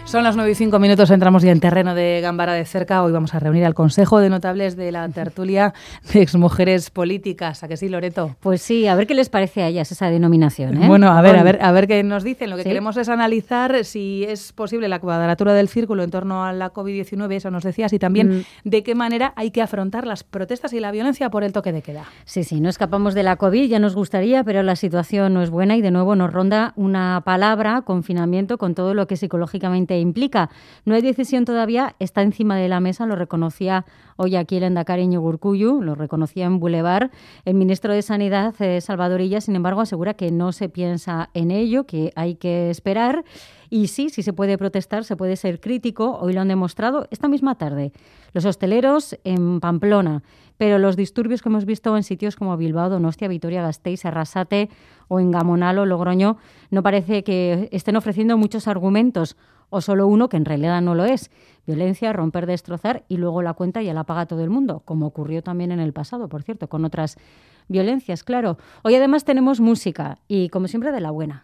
Son las 9:05, entramos ya en terreno de Gambara de Cerca. Hoy vamos a reunir al Consejo de Notables de la tertulia de exmujeres políticas. ¿A que sí, Loreto? Pues sí, a ver qué les parece a ellas esa denominación, ¿eh? Bueno, a ver qué nos dicen. Lo que ¿Sí? queremos es analizar si es posible la cuadratura del círculo en torno a la COVID-19, eso nos decías, y también de qué manera hay que afrontar las protestas y la violencia por el toque de queda. Sí, no escapamos de la COVID, ya nos gustaría, pero la situación no es buena y de nuevo nos ronda una palabra, confinamiento, con todo lo que psicológicamente implica. No hay decisión todavía, está encima de la mesa, lo reconocía hoy aquí el Endacari Iñigo Urkullu, lo reconocía en Boulevard. El ministro de Sanidad, Salvador Illa, sin embargo, asegura que no se piensa en ello, que hay que esperar. Y sí se puede protestar, se puede ser crítico. Hoy lo han demostrado esta misma tarde los hosteleros en Pamplona. Pero los disturbios que hemos visto en sitios como Bilbao, Donostia, Vitoria-Gasteiz, Arrasate o en Gamonal o Logroño no parece que estén ofreciendo muchos argumentos, o solo uno que en realidad no lo es. Violencia, romper, destrozar y luego la cuenta ya la paga todo el mundo, como ocurrió también en el pasado, por cierto, con otras violencias, claro. Hoy además tenemos música y, como siempre, de la buena.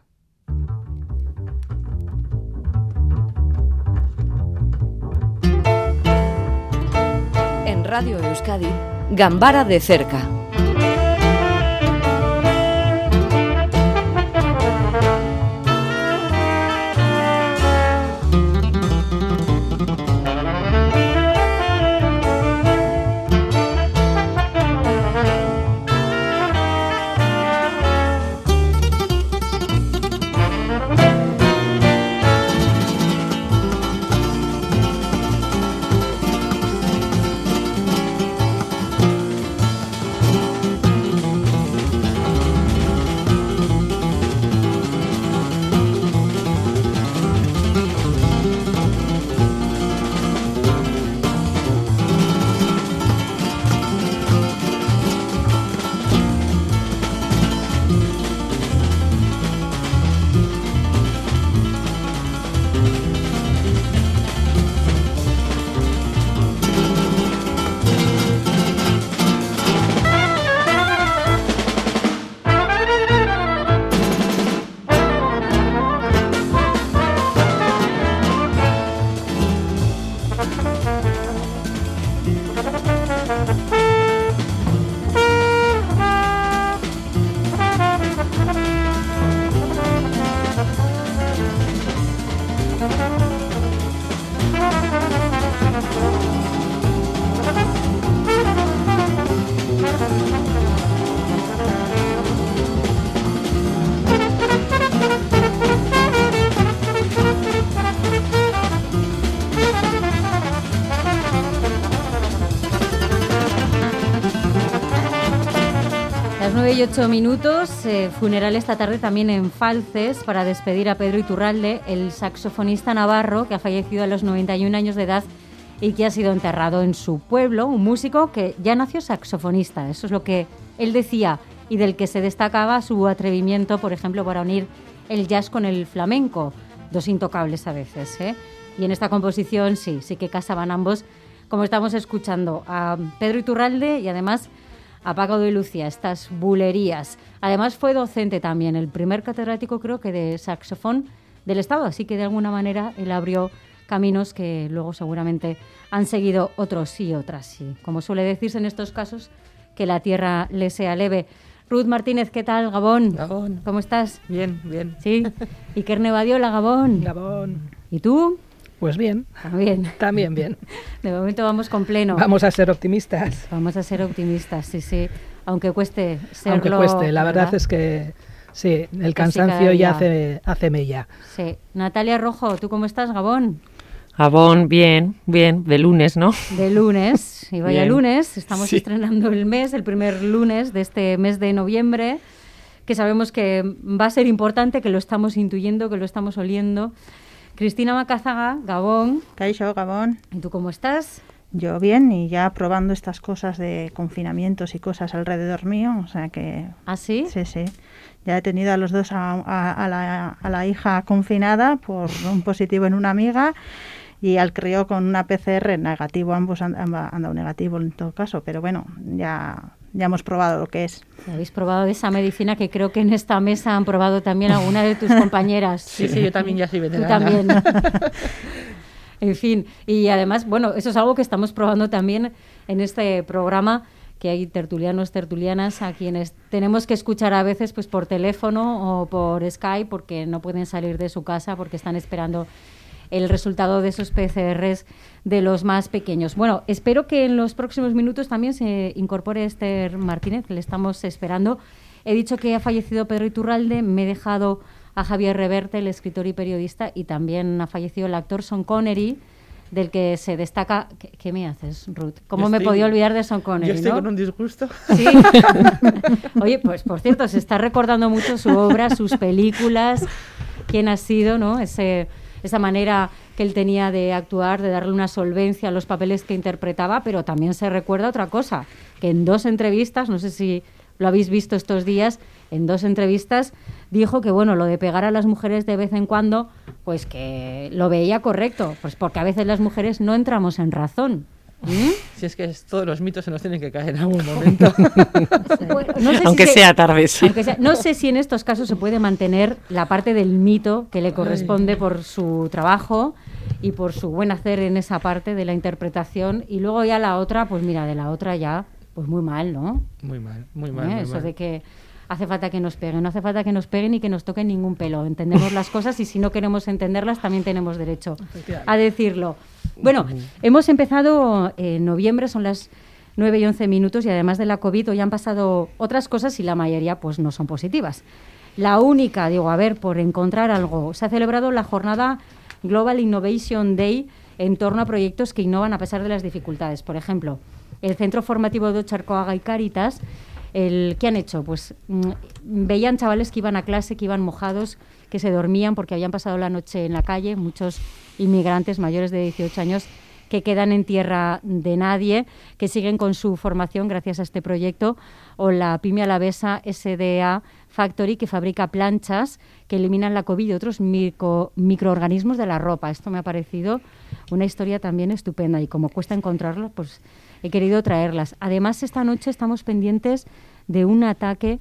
En Radio Euskadi, Gambara de Cerca. Y 8 minutos, funeral esta tarde también en Falces para despedir a Pedro Iturralde, el saxofonista navarro que ha fallecido a los 91 años de edad y que ha sido enterrado en su pueblo, un músico que ya nació saxofonista, eso es lo que él decía, y del que se destacaba su atrevimiento, por ejemplo, para unir el jazz con el flamenco, dos intocables a veces, ¿eh? Y en esta composición sí que casaban ambos, como estamos escuchando, a Pedro Iturralde y además a Paco de Lucía, estas bulerías. Además fue docente también, el primer catedrático creo que de saxofón del Estado, así que de alguna manera él abrió caminos que luego seguramente han seguido otros y otras. Y como suele decirse en estos casos, que la tierra le sea leve. Ruth Martínez, ¿qué tal? Gabón. Gabón. ¿Cómo estás? Bien, bien. Sí. Iker Nebadiola, Gabón. Gabón. ¿Y tú? Pues bien. También bien. De momento vamos con pleno. Vamos a ser optimistas. Vamos a ser optimistas, sí. Aunque cueste serlo. Aunque cueste, la verdad es que sí, el cansancio ya hace mella. Sí. Natalia Rojo, ¿tú cómo estás, Gabón? Gabón, bien, de lunes, ¿no? De lunes, y vaya bien. Lunes, estamos estrenando el mes, el primer lunes de este mes de noviembre, que sabemos que va a ser importante, que lo estamos intuyendo, que lo estamos oliendo. Cristina Macazaga, Gabón. Caixo, Gabón. ¿Y tú cómo estás? Yo bien, y ya probando estas cosas de confinamientos y cosas alrededor mío, o sea que... ¿Ah, sí? Sí. Ya he tenido a los dos a la hija confinada por un positivo en una amiga y al crío con una PCR negativo, ambos han dado negativo en todo caso, pero bueno, ya hemos probado lo que es. Habéis probado esa medicina que creo que en esta mesa han probado también alguna de tus compañeras. Sí, yo también ya soy veterana. Tú también. En fin, y además, bueno, eso es algo que estamos probando también en este programa, que hay tertulianos, tertulianas a quienes tenemos que escuchar a veces pues por teléfono o por Skype porque no pueden salir de su casa porque están esperando el resultado de esos PCRs de los más pequeños. Bueno, espero que en los próximos minutos también se incorpore Esther Martínez, que le estamos esperando. He dicho que ha fallecido Pedro Iturralde, me he dejado a Javier Reverte, el escritor y periodista, y también ha fallecido el actor Sean Connery, del que se destaca... ¿Qué me haces, Ruth? ¿Cómo me podía olvidar de Sean Connery? Yo estoy, ¿no? con un disgusto. Sí. Oye, pues por cierto, se está recordando mucho su obra, sus películas, quién ha sido, ¿no? Esa manera que él tenía de actuar, de darle una solvencia a los papeles que interpretaba, pero también se recuerda otra cosa, que en 2 entrevistas, no sé si lo habéis visto estos días, en 2 entrevistas dijo que, bueno, lo de pegar a las mujeres de vez en cuando, pues que lo veía correcto, pues porque a veces las mujeres no entramos en razón. Si es que todos los mitos se nos tienen que caer en algún momento. Bueno, no sé aunque sea tarde. Sí. No sé si en estos casos se puede mantener la parte del mito que le corresponde por su trabajo y por su buen hacer en esa parte de la interpretación, y luego ya la otra, pues mira, de la otra ya, pues muy mal, ¿no? Muy mal, muy mal. Muy Eso mal. de que hace falta que nos peguen, no hace falta que nos peguen ni que nos toquen ningún pelo. Entendemos las cosas y si no queremos entenderlas también tenemos derecho a decirlo. Bueno, hemos empezado en noviembre, son las 9:11 y además de la COVID hoy han pasado otras cosas y la mayoría pues no son positivas. La única, digo, a ver, por encontrar algo, se ha celebrado la jornada Global Innovation Day en torno a proyectos que innovan a pesar de las dificultades. Por ejemplo, el Centro Formativo de Ocharcoaga y Cáritas, ¿qué han hecho? Pues veían chavales que iban a clase, que iban mojados, que se dormían porque habían pasado la noche en la calle, muchos inmigrantes mayores de 18 años que quedan en tierra de nadie, que siguen con su formación gracias a este proyecto, o la pyme alavesa SDA Factory, que fabrica planchas que eliminan la COVID y otros microorganismos de la ropa. Esto me ha parecido una historia también estupenda y como cuesta encontrarlo, pues he querido traerlas. Además, esta noche estamos pendientes de un ataque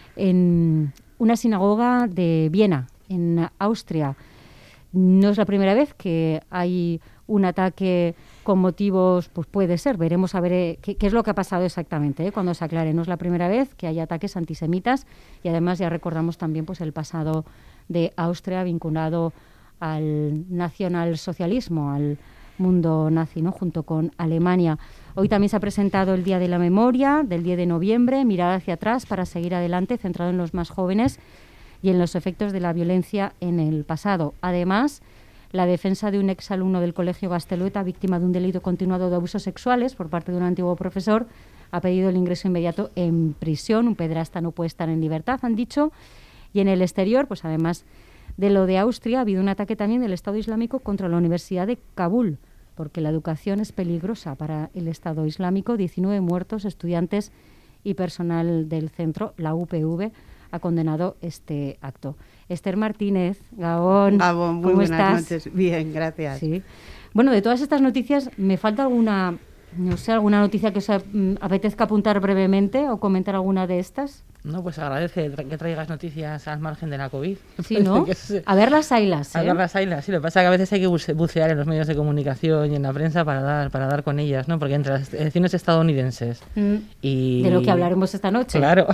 en una sinagoga de Viena, en Austria. No es la primera vez que hay un ataque con motivos, pues puede ser, veremos a ver qué es lo que ha pasado exactamente, cuando se aclare. No es la primera vez que hay ataques antisemitas y además ya recordamos también pues el pasado de Austria vinculado al nacionalsocialismo, al mundo nazi, ¿no? Junto con Alemania. Hoy también se ha presentado el Día de la Memoria, del 10 de noviembre, mirar hacia atrás para seguir adelante, centrado en los más jóvenes y en los efectos de la violencia en el pasado. Además, la defensa de un exalumno del Colegio Gaztelueta, víctima de un delito continuado de abusos sexuales por parte de un antiguo profesor, ha pedido el ingreso inmediato en prisión. Un pederasta no puede estar en libertad, han dicho. Y en el exterior, pues además de lo de Austria, ha habido un ataque también del Estado Islámico contra la Universidad de Kabul, porque la educación es peligrosa para el Estado Islámico. 19 muertos, estudiantes y personal del centro, la UPV, ha condenado este acto. Esther Martínez, Gabón, Gabón, muy ¿cómo buenas estás? noches. Bien, gracias. Sí. Bueno, de todas estas noticias, ¿me falta alguna, no sé, alguna noticia que os apetezca apuntar brevemente o comentar alguna de estas? No, pues agradece que traigas noticias al margen de la COVID. Sí, ¿no? A ver las ailas, ¿eh? A ver las ailas, sí. Lo que pasa es que a veces hay que bucear en los medios de comunicación y en la prensa para dar con ellas, ¿no? Porque entre las elecciones estadounidenses y... De lo que hablaremos esta noche. Claro.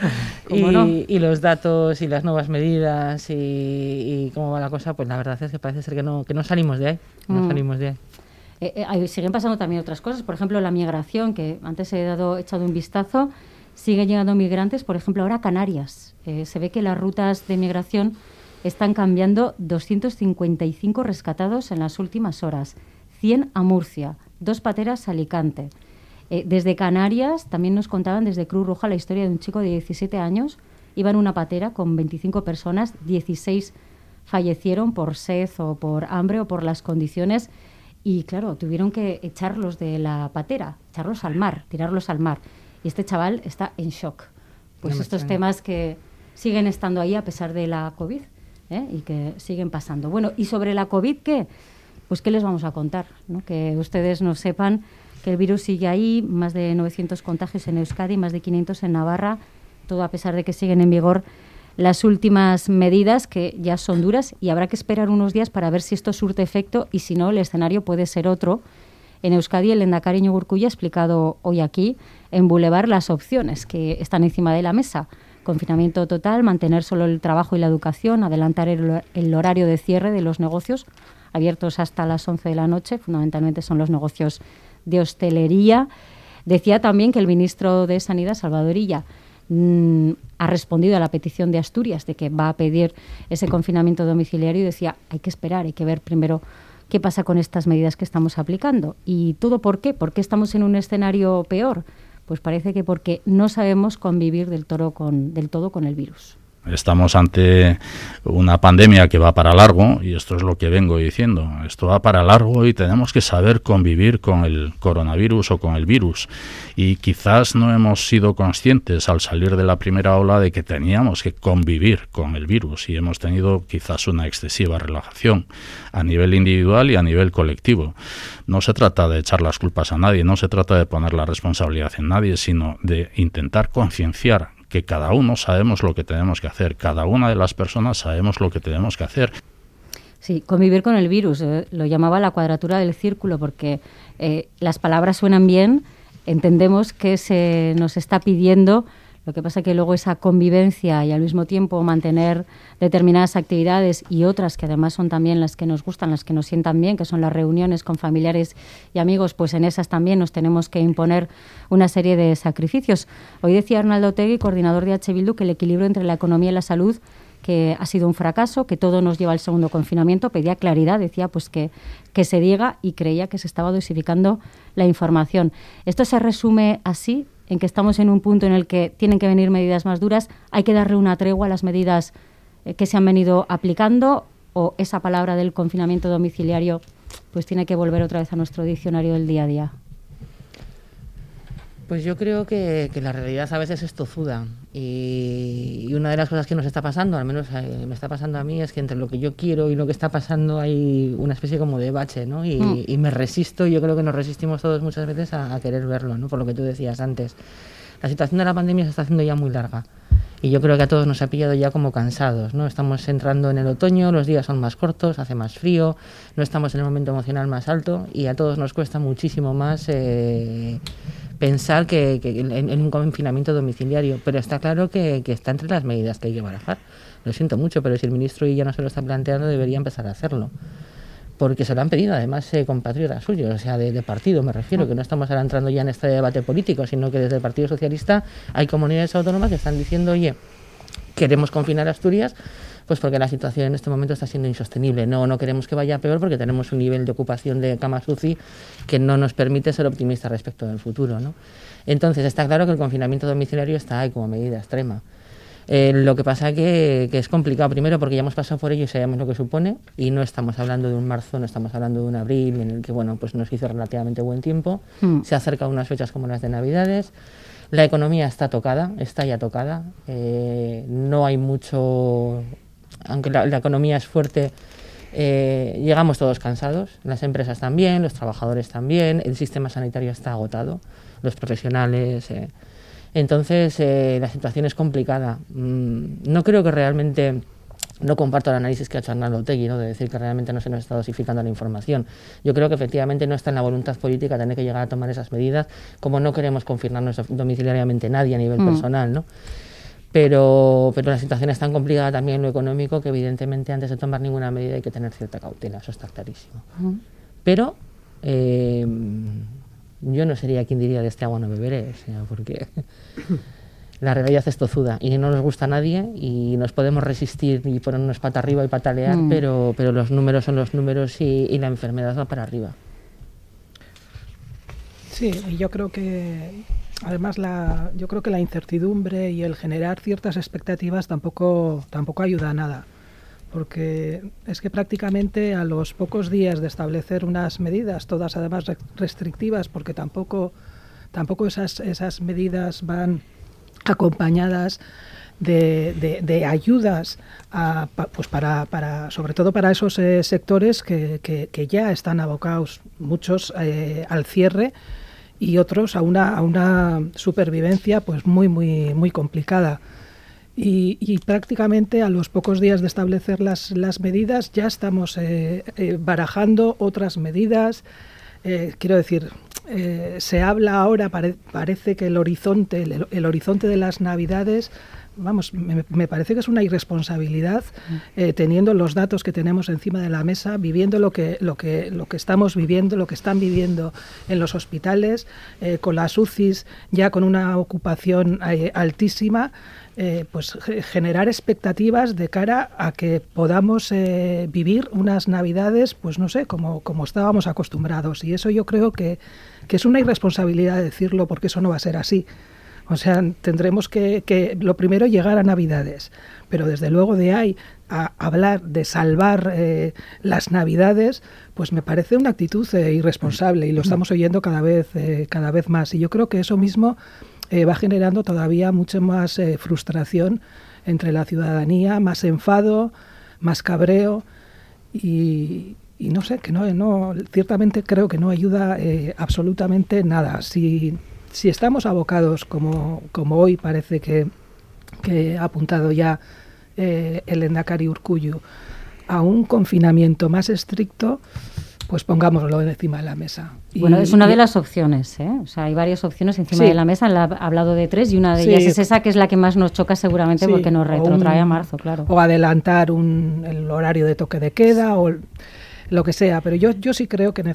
¿No? Y los datos y las nuevas medidas y cómo va la cosa, pues la verdad es que parece ser que no salimos de ahí. No salimos de ahí. Siguen pasando también otras cosas. Por ejemplo, la migración, que antes he echado un vistazo. Siguen llegando migrantes, por ejemplo, ahora a Canarias. Se ve que las rutas de migración están cambiando. 255 rescatados en las últimas horas, 100 a Murcia, 2 pateras a Alicante. Desde Canarias también nos contaban desde Cruz Roja la historia de un chico de 17 años. Iba en una patera con 25 personas, 16 fallecieron por sed o por hambre o por las condiciones y, claro, tuvieron que echarlos de la patera, echarlos al mar, tirarlos al mar. Y este chaval está en shock. Pues no estos temas que siguen estando ahí a pesar de la COVID y que siguen pasando. Bueno, ¿y sobre la COVID qué? Pues ¿qué les vamos a contar? ¿No? Que ustedes no sepan que el virus sigue ahí, más de 900 contagios en Euskadi, más de 500 en Navarra, todo a pesar de que siguen en vigor las últimas medidas, que ya son duras, y habrá que esperar unos días para ver si esto surte efecto, y si no, el escenario puede ser otro. En Euskadi, el lehendakari Iñigo Urkullu ha explicado hoy aquí, en Boulevard, las opciones que están encima de la mesa. Confinamiento total, mantener solo el trabajo y la educación, adelantar el horario de cierre de los negocios abiertos hasta las 11 de la noche, fundamentalmente son los negocios de hostelería. Decía también que el ministro de Sanidad, Salvador Illa, ha respondido a la petición de Asturias de que va a pedir ese confinamiento domiciliario, y decía, hay que esperar, hay que ver primero qué pasa con estas medidas que estamos aplicando. ¿Y todo por qué? ¿Por qué estamos en un escenario peor? Pues parece que porque no sabemos convivir del todo con el virus. Estamos ante una pandemia que va para largo, y esto es lo que vengo diciendo. Esto va para largo y tenemos que saber convivir con el coronavirus o con el virus. Y quizás no hemos sido conscientes al salir de la primera ola de que teníamos que convivir con el virus, y hemos tenido quizás una excesiva relajación a nivel individual y a nivel colectivo. No se trata de echar las culpas a nadie, no se trata de poner la responsabilidad en nadie, sino de intentar concienciar que cada uno sabemos lo que tenemos que hacer, cada una de las personas sabemos lo que tenemos que hacer. Sí, convivir con el virus, lo llamaba la cuadratura del círculo, porque las palabras suenan bien, entendemos que se nos está pidiendo, lo que pasa que luego esa convivencia y al mismo tiempo mantener determinadas actividades y otras que además son también las que nos gustan, las que nos sientan bien, que son las reuniones con familiares y amigos, pues en esas también nos tenemos que imponer una serie de sacrificios. Hoy decía Arnaldo Otegi, coordinador de H. Bildu, que el equilibrio entre la economía y la salud, que ha sido un fracaso, que todo nos lleva al segundo confinamiento. Pedía claridad, decía pues que se diga, y creía que se estaba dosificando la información. Esto se resume así, en que estamos en un punto en el que tienen que venir medidas más duras, hay que darle una tregua a las medidas que se han venido aplicando, o esa palabra del confinamiento domiciliario pues tiene que volver otra vez a nuestro diccionario del día a día. Pues yo creo que la realidad a veces es tozuda, y una de las cosas que nos está pasando, al menos me está pasando a mí, es que entre lo que yo quiero y lo que está pasando hay una especie como de bache, ¿no? Y me resisto, y yo creo que nos resistimos todos muchas veces a querer verlo, ¿no? Por lo que tú decías antes. La situación de la pandemia se está haciendo ya muy larga, y yo creo que a todos nos ha pillado ya como cansados, ¿no? Estamos entrando en el otoño, los días son más cortos, hace más frío, no estamos en el momento emocional más alto, y a todos nos cuesta muchísimo más pensar que en un confinamiento domiciliario, pero está claro que está entre las medidas que hay que barajar. Lo siento mucho, pero si el ministro ya no se lo está planteando, debería empezar a hacerlo, porque se lo han pedido además compatriotas suyos, o sea, de partido me refiero, que no estamos ahora entrando ya en este debate político, sino que desde el Partido Socialista hay comunidades autónomas que están diciendo, oye, queremos confinar Asturias, pues porque la situación en este momento está siendo insostenible. No queremos que vaya peor, porque tenemos un nivel de ocupación de camas UCI que no nos permite ser optimistas respecto del futuro, ¿no? Entonces está claro que el confinamiento domiciliario está ahí como medida extrema. Lo que pasa que es complicado, primero porque ya hemos pasado por ello y sabemos lo que supone, y no estamos hablando de un marzo, no estamos hablando de un abril en el que pues nos hizo relativamente buen tiempo. Se acercan unas fechas como las de Navidades. La economía está ya tocada, no hay mucho, aunque la economía es fuerte, llegamos todos cansados, las empresas también, los trabajadores también, el sistema sanitario está agotado, los profesionales. Entonces, la situación es complicada. No creo que realmente, no comparto el análisis que ha hecho Arnaldo Otegi, ¿no?, de decir que realmente no se nos está dosificando la información. Yo creo que efectivamente no está en la voluntad política tener que llegar a tomar esas medidas, como no queremos confinarnos domiciliariamente nadie a nivel personal, ¿no? Pero la situación es tan complicada también en lo económico que evidentemente antes de tomar ninguna medida hay que tener cierta cautela, eso está clarísimo. Pero yo no sería quien diría de este agua no beberé, o sea, porque la realidad es tozuda y no nos gusta a nadie, y nos podemos resistir y ponernos pata arriba y patalear, pero los números son los números, y la enfermedad va para arriba. Sí, y yo creo que además la incertidumbre y el generar ciertas expectativas tampoco ayuda a nada, porque es que prácticamente a los pocos días de establecer unas medidas, todas además restrictivas, porque tampoco esas medidas van acompañadas de ayudas sobre todo para esos sectores que ya están abocados, muchos al cierre, y otros a una supervivencia pues muy complicada. Y prácticamente a los pocos días de establecer las medidas ya estamos barajando otras medidas. Quiero decir, se habla ahora, parece que el horizonte de las Navidades, vamos, me parece que es una irresponsabilidad, teniendo los datos que tenemos encima de la mesa, viviendo lo que estamos viviendo, lo que están viviendo en los hospitales, con las UCIs ya con una ocupación altísima. Pues generar expectativas de cara a que podamos vivir unas Navidades, pues no sé, como estábamos acostumbrados. Y eso yo creo que es una irresponsabilidad decirlo, porque eso no va a ser así. O sea, tendremos que lo primero, llegar a Navidades, pero desde luego de ahí a hablar de salvar las Navidades, pues me parece una actitud irresponsable, y lo estamos oyendo cada vez más. Y yo creo que eso mismo va generando todavía mucha más frustración entre la ciudadanía, más enfado, más cabreo, y no sé, que no ciertamente creo que no ayuda absolutamente nada. Si estamos abocados, como hoy parece que ha apuntado ya el Lehendakari Urkullu, a un confinamiento más estricto, pues pongámoslo encima de la mesa. Bueno, es una de las opciones, ¿eh? O sea, hay varias opciones encima de la mesa. Han hablado de 3 y una de ellas es esa, que es la que más nos choca seguramente, porque nos retrotrae a marzo, claro. O adelantar el horario de toque de queda o lo que sea. Pero yo sí creo que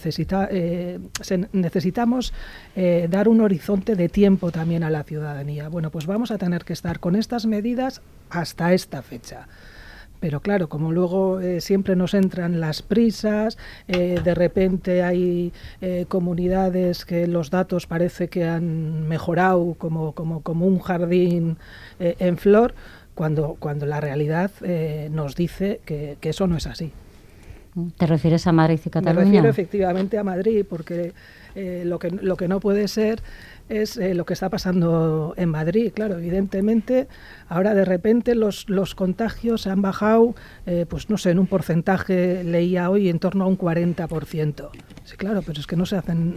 necesitamos dar un horizonte de tiempo también a la ciudadanía. Bueno, pues vamos a tener que estar con estas medidas hasta esta fecha. Pero claro, como luego siempre nos entran las prisas, de repente hay comunidades que los datos parece que han mejorado como un jardín en flor, cuando la realidad nos dice que eso no es así. ¿Te refieres a Madrid y Cataluña? Me refiero efectivamente a Madrid, porque lo que no puede ser es lo que está pasando en Madrid. Claro, evidentemente, ahora de repente los contagios se han bajado, pues no sé, en un porcentaje, leía hoy, en torno a un 40%. Sí, claro, pero es que no se hacen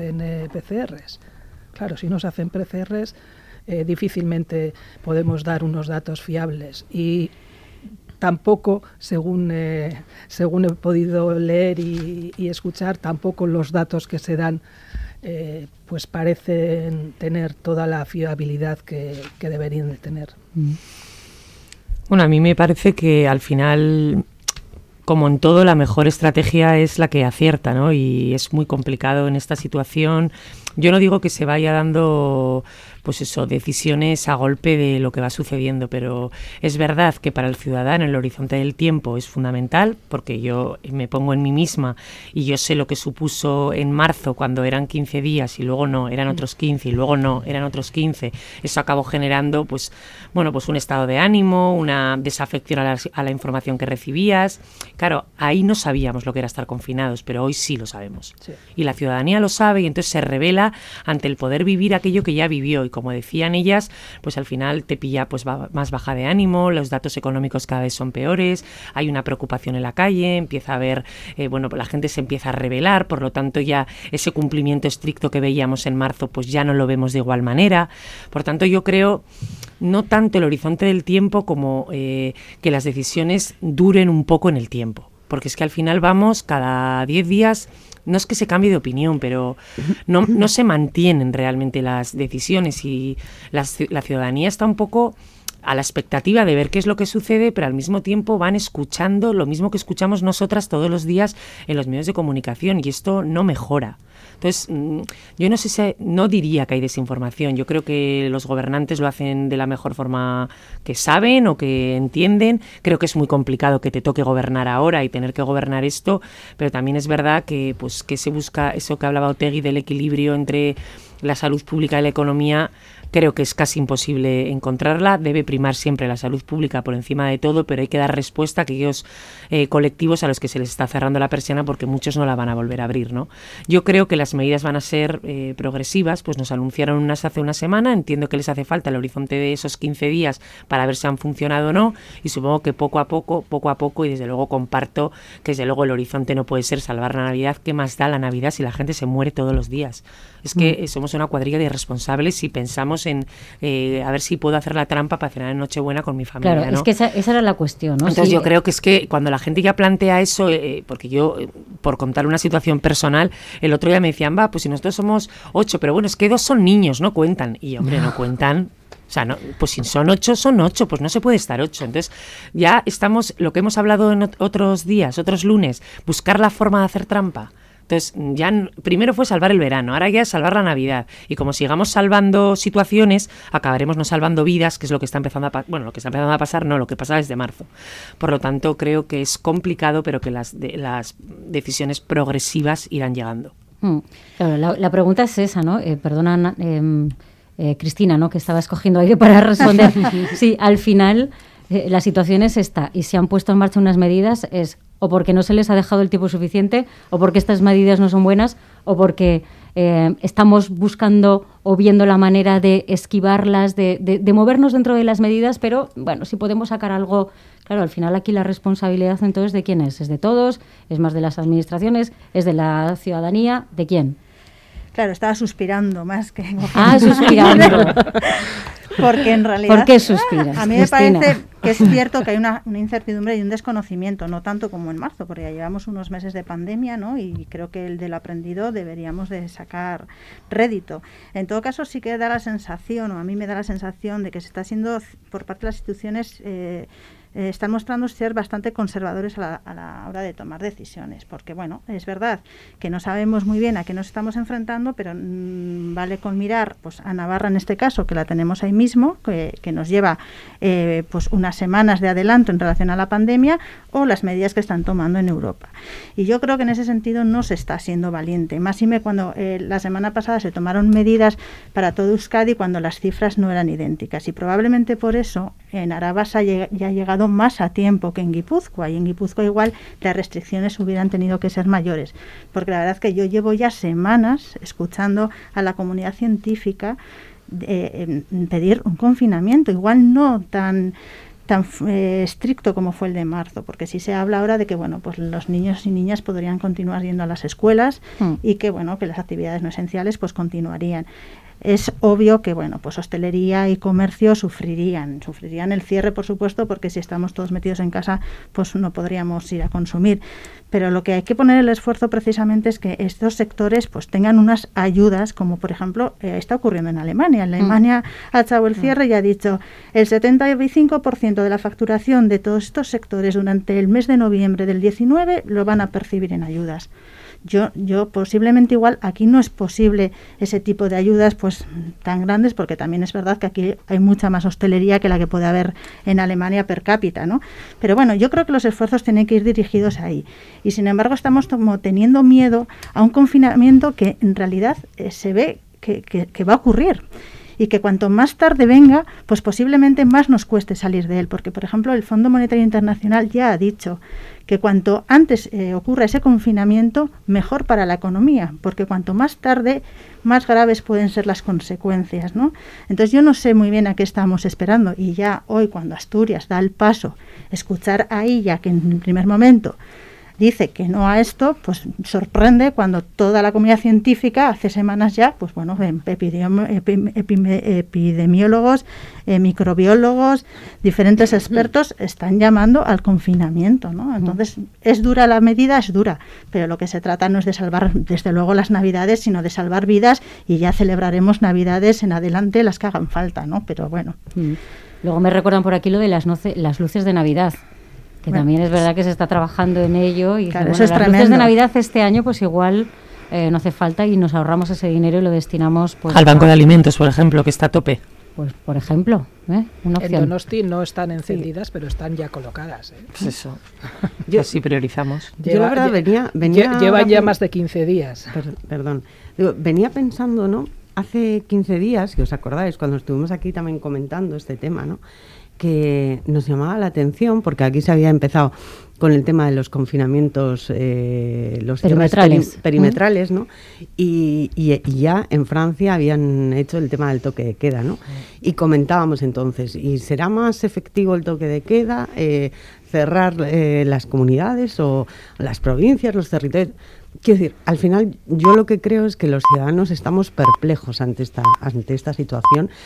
PCRs. Claro, si no se hacen PCRs, difícilmente podemos dar unos datos fiables. Y tampoco, según he podido leer y escuchar, tampoco los datos que se dan pues parecen tener toda la fiabilidad que deberían de tener. Bueno, a mí me parece que al final, como en todo, la mejor estrategia es la que acierta, ¿no? Y es muy complicado en esta situación. Yo no digo que se vaya dando, pues eso, decisiones a golpe de lo que va sucediendo, pero es verdad que para el ciudadano el horizonte del tiempo es fundamental, porque yo me pongo en mí misma y yo sé lo que supuso en marzo, cuando eran 15 días y luego no, eran otros 15 y luego no, eran otros 15. Eso acabó generando, pues un estado de ánimo, una desafección a la información que recibías. Claro, ahí no sabíamos lo que era estar confinados, pero hoy sí lo sabemos. Sí. Y la ciudadanía lo sabe, y entonces se revela ante el poder vivir aquello que ya vivió. Y como decían ellas, pues al final te pilla pues más baja de ánimo, los datos económicos cada vez son peores, hay una preocupación en la calle, empieza a haber, la gente se empieza a rebelar, por lo tanto ya ese cumplimiento estricto que veíamos en marzo pues ya no lo vemos de igual manera. Por tanto, yo creo no tanto el horizonte del tiempo como que las decisiones duren un poco en el tiempo, porque es que al final vamos cada 10 días. No es que se cambie de opinión, pero no se mantienen realmente las decisiones, y la ciudadanía está un poco a la expectativa de ver qué es lo que sucede, pero al mismo tiempo van escuchando lo mismo que escuchamos nosotras todos los días en los medios de comunicación, y esto no mejora. Entonces, yo no diría que hay desinformación. Yo creo que los gobernantes lo hacen de la mejor forma que saben o que entienden. Creo que es muy complicado que te toque gobernar ahora y tener que gobernar esto, pero también es verdad que se busca eso que hablaba Otegi del equilibrio entre la salud pública y la economía. Creo que es casi imposible encontrarla. Debe primar siempre la salud pública por encima de todo, pero hay que dar respuesta a aquellos colectivos a los que se les está cerrando la persiana, porque muchos no la van a volver a abrir, ¿no? Yo creo que las medidas van a ser progresivas. Pues nos anunciaron unas hace una semana. Entiendo que les hace falta el horizonte de esos 15 días para ver si han funcionado o no, y supongo que poco a poco, y desde luego comparto que desde luego el horizonte no puede ser salvar la Navidad. ¿Qué más da la Navidad si la gente se muere todos los días? Es que somos una cuadrilla de irresponsables si pensamos en a ver si puedo hacer la trampa para cenar en Nochebuena con mi familia. Claro, ¿no? es que esa era la cuestión, ¿no? Entonces Sí. yo creo que es que cuando la gente ya plantea eso, porque yo, por contar una situación personal, el otro día me decían, pues si nosotros somos 8, pero bueno, es que 2 son niños, no cuentan. Y hombre, no cuentan. O sea, no, pues si son 8, son 8, pues no se puede estar 8. Entonces ya estamos, lo que hemos hablado en otros días, otros lunes, buscar la forma de hacer trampa. Entonces, ya primero fue salvar el verano, ahora ya es salvar la Navidad. Y como sigamos salvando situaciones, acabaremos no salvando vidas, que es lo que está empezando a pasar. Bueno, lo que está empezando a pasar, no, lo que pasa desde marzo. Por lo tanto, creo que es complicado, pero que las decisiones progresivas irán llegando. Claro, la pregunta es esa, ¿no? Perdona, Cristina, ¿no? Que estaba escogiendo aire para responder. Sí, al final la situación es esta, y si han puesto en marcha unas medidas es o porque no se les ha dejado el tiempo suficiente, o porque estas medidas no son buenas, o porque estamos buscando o viendo la manera de esquivarlas, de movernos dentro de las medidas, pero bueno, si podemos sacar algo. Claro, al final aquí la responsabilidad entonces ¿de quién es? ¿Es de todos? ¿Es más de las administraciones? ¿Es de la ciudadanía? ¿De quién? Claro, estaba suspirando más que... suspirando. Porque en realidad... ¿Por qué suspiras, A mí me Cristina? parece que es cierto que hay una incertidumbre y un desconocimiento, no tanto como en marzo, porque ya llevamos unos meses de pandemia, ¿no? Y creo que el del aprendido deberíamos de sacar rédito. En todo caso, sí que da la sensación, o a mí me da la sensación, de que se está haciendo por parte de las instituciones... están mostrando ser bastante conservadores a la hora de tomar decisiones, porque bueno, es verdad que no sabemos muy bien a qué nos estamos enfrentando, pero vale con mirar pues a Navarra en este caso, que la tenemos ahí mismo, que nos lleva pues unas semanas de adelanto en relación a la pandemia, o las medidas que están tomando en Europa. Y yo creo que en ese sentido no se está siendo valiente, máxime cuando la semana pasada se tomaron medidas para todo Euskadi cuando las cifras no eran idénticas, y probablemente por eso en Arabasa ya ha llegado más a tiempo que en Guipúzcoa, y en Guipúzcoa igual las restricciones hubieran tenido que ser mayores, porque la verdad es que yo llevo ya semanas escuchando a la comunidad científica pedir un confinamiento, igual no tan estricto como fue el de marzo, porque sí se habla ahora de que bueno, pues los niños y niñas podrían continuar yendo a las escuelas y que bueno, que las actividades no esenciales pues continuarían. Es obvio que bueno, pues hostelería y comercio sufrirían el cierre, por supuesto, porque si estamos todos metidos en casa, pues no podríamos ir a consumir. Pero lo que hay que poner el esfuerzo precisamente es que estos sectores pues tengan unas ayudas, como por ejemplo está ocurriendo en Alemania. Alemania ha echado el cierre y ha dicho el 75% de la facturación de todos estos sectores durante el mes de noviembre del 19 lo van a percibir en ayudas. Yo posiblemente igual aquí no es posible ese tipo de ayudas pues tan grandes, porque también es verdad que aquí hay mucha más hostelería que la que puede haber en Alemania per cápita, ¿no? Pero bueno, yo creo que los esfuerzos tienen que ir dirigidos ahí, y sin embargo estamos como teniendo miedo a un confinamiento que en realidad se ve que va a ocurrir, y que cuanto más tarde venga, pues posiblemente más nos cueste salir de él, porque por ejemplo el Fondo Monetario Internacional ya ha dicho que cuanto antes ocurra ese confinamiento, mejor para la economía, porque cuanto más tarde, más graves pueden ser las consecuencias, ¿no? Entonces yo no sé muy bien a qué estamos esperando, y ya hoy cuando Asturias da el paso, escuchar a ella que en el primer momento dice que no a esto, pues sorprende cuando toda la comunidad científica hace semanas ya, pues bueno, epidemiólogos, microbiólogos, diferentes expertos están llamando al confinamiento, ¿no? Entonces, ¿es dura la medida? Es dura, pero lo que se trata no es de salvar, desde luego, las Navidades, sino de salvar vidas, y ya celebraremos Navidades en adelante las que hagan falta, ¿no? Pero bueno. Luego me recuerdan por aquí lo de las luces de Navidad, que bueno, también es verdad que se está trabajando en ello, y claro, bueno, eso es las tremendo. Luces de Navidad este año pues igual no hace falta, y nos ahorramos ese dinero y lo destinamos pues al banco de alimentos, por ejemplo, que está a tope. Pues por ejemplo, una opción. En Donosti no están encendidas, pero están ya colocadas. Pues eso. Así priorizamos. Yo la verdad llevan ya más de 15 días. Perdón. Digo, venía pensando, ¿no? Hace 15 días, que os acordáis, cuando estuvimos aquí también comentando este tema, ¿no? Que nos llamaba la atención, porque aquí se había empezado con el tema de los confinamientos, los perimetrales, ¿no? Y ya en Francia habían hecho el tema del toque de queda, ¿no? Y comentábamos entonces, ¿y será más efectivo el toque de queda? ¿Cerrar las comunidades o las provincias, los territorios? Quiero decir, al final yo lo que creo es que los ciudadanos estamos perplejos ante esta situación.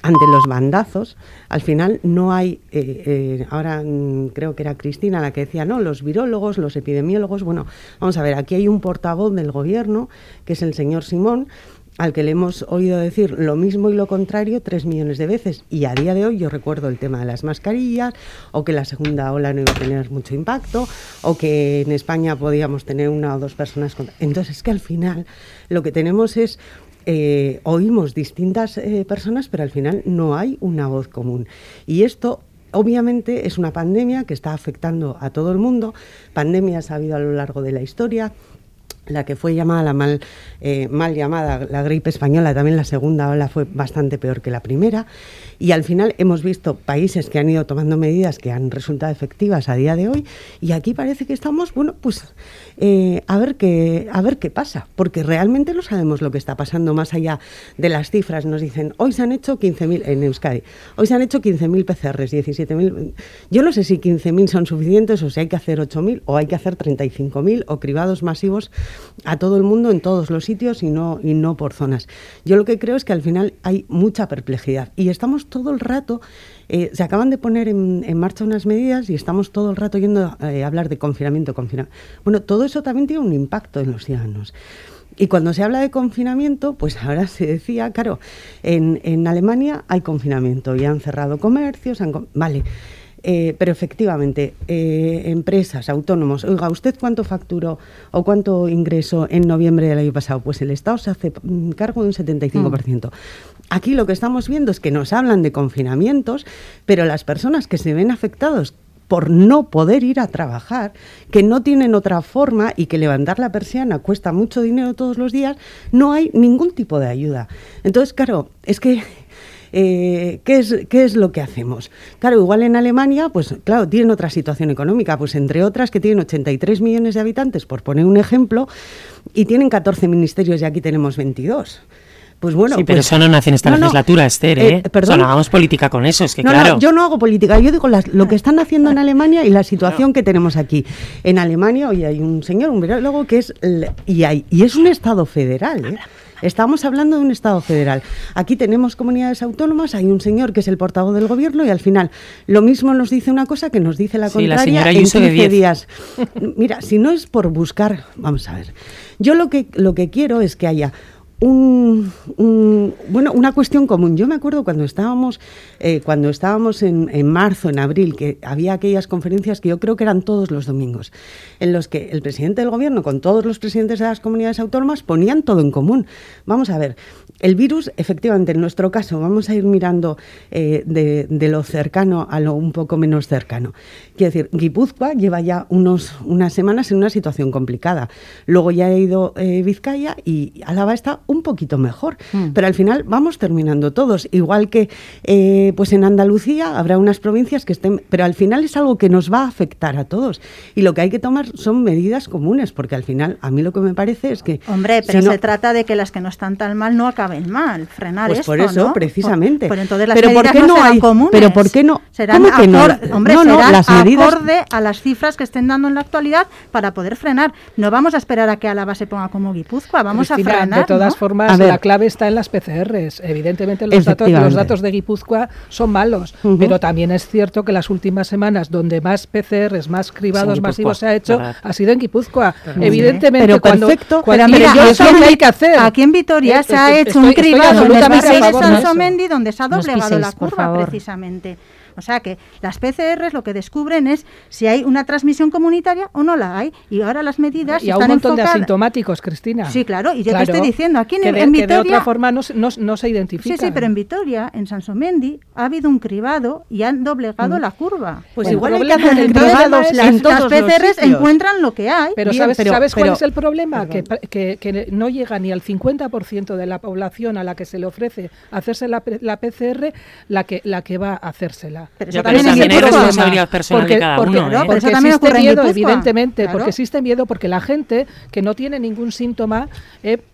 ante los bandazos, al final no hay, ahora creo que era Cristina la que decía, no, los virólogos, los epidemiólogos, bueno, vamos a ver, aquí hay un portavoz del gobierno, que es el señor Simón, al que le hemos oído decir lo mismo y lo contrario 3 millones de veces, y a día de hoy yo recuerdo el tema de las mascarillas, o que la segunda ola no iba a tener mucho impacto, o que en España podíamos tener 1 o 2 personas. Entonces es que al final lo que tenemos es oímos distintas personas, pero al final no hay una voz común. Y esto, obviamente, es una pandemia que está afectando a todo el mundo. Pandemias ha habido a lo largo de la historia. La que fue llamada mal llamada la gripe española, también la segunda ola fue bastante peor que la primera, y al final hemos visto países que han ido tomando medidas que han resultado efectivas a día de hoy, y aquí parece que estamos, bueno, pues a ver qué pasa, porque realmente no sabemos lo que está pasando más allá de las cifras. Nos dicen, hoy se han hecho 15.000 en Euskadi, hoy se han hecho 15.000 PCRs, 17.000, yo no sé si 15.000 son suficientes o si hay que hacer 8.000 o hay que hacer 35.000 o cribados masivos a todo el mundo en todos los sitios y no por zonas. Yo lo que creo es que al final hay mucha perplejidad y estamos todo el rato, se acaban de poner en marcha unas medidas y estamos todo el rato yendo a hablar de confinamiento. Bueno, todo eso también tiene un impacto en los ciudadanos. Y cuando se habla de confinamiento, pues ahora se decía, claro, en Alemania hay confinamiento y han cerrado comercios, vale. Pero efectivamente, empresas, autónomos, oiga, ¿usted cuánto facturó o cuánto ingresó en noviembre del año pasado? Pues el Estado se hace cargo de un 75%. Aquí lo que estamos viendo es que nos hablan de confinamientos, pero las personas que se ven afectados por no poder ir a trabajar, que no tienen otra forma y que levantar la persiana cuesta mucho dinero todos los días, no hay ningún tipo de ayuda. Entonces, claro, es que ¿qué es lo que hacemos? Claro, igual en Alemania, pues claro, tienen otra situación económica, pues entre otras que tienen 83 millones de habitantes, por poner un ejemplo, y tienen 14 ministerios y aquí tenemos 22. Pues bueno, sí, pero pues, eso no nace en esta legislatura, Esther, ¿perdón? O sea, no hagamos política con eso, es que claro. No, yo no hago política, yo digo lo que están haciendo en Alemania y la situación que tenemos aquí. En Alemania hoy hay un señor, un virólogo, que es, y es un Estado federal, ¿eh? Estamos hablando de un Estado federal. Aquí tenemos comunidades autónomas, hay un señor que es el portavoz del gobierno y al final lo mismo nos dice una cosa que nos dice la contraria en 15 días. Mira, si no es por buscar, vamos a ver, yo lo que quiero es que haya una cuestión común. Yo me acuerdo cuando estábamos en marzo, en abril, que había aquellas conferencias que yo creo que eran todos los domingos, en los que el presidente del gobierno con todos los presidentes de las comunidades autónomas ponían todo en común. Vamos a ver, el virus, efectivamente, en nuestro caso, vamos a ir mirando de lo cercano a lo un poco menos cercano. Quiero decir, Guipúzcoa lleva ya unas semanas en una situación complicada. Luego ya ha ido Vizcaya y Álava está un poquito mejor, pero al final vamos terminando todos, igual que pues en Andalucía habrá unas provincias que estén, pero al final es algo que nos va a afectar a todos y lo que hay que tomar son medidas comunes, porque al final a mí lo que me parece es que... Hombre, pero se trata de que las que no están tan mal no acaben mal, frenar pues esto, por eso, ¿no? precisamente. Pero entonces las pero medidas ¿por qué no serán hay comunes. Pero ¿por qué no? Serán ¿Cómo que no? Hombre, no, serán las medidas... acorde a las cifras que estén dando en la actualidad para poder frenar. No vamos a esperar a que Álava se ponga como Guipúzcoa, vamos Cristina, a frenar, de todas ¿no? formas, la clave está en las PCRs. Evidentemente los datos de Guipúzcoa son malos, pero también es cierto que las últimas semanas donde más PCRs, más cribados masivos se ha hecho, ha sido en Guipúzcoa. Evidentemente, pero cuando mira, es lo que hay que hacer. Aquí en Vitoria se ha hecho un cribado en el Paseo de Sansomendi donde se ha doblegado la curva precisamente. O sea que las PCRs lo que descubren es si hay una transmisión comunitaria o no la hay. Y ahora las medidas y están hay un montón enfocadas... de asintomáticos, Cristina. Sí, claro. Y yo te estoy diciendo, aquí en Vitoria... Que de otra forma no se identifica. Sí, pero en Vitoria, en Sansomendi, ha habido un cribado y han doblegado la curva. Pues igual hay que hacer cribados. Las PCRs encuentran lo que hay. Pero ¿sabes cuál es el problema? Que no llega ni al 50% de la población a la que se le ofrece hacerse la PCR la que va a hacérsela. Pero eso también es responsabilidad personal de cada uno. Porque eso también existe ocurre miedo, en Guipúzcoa. evidentemente, Claro. porque existe miedo, porque la gente que no tiene ningún síntoma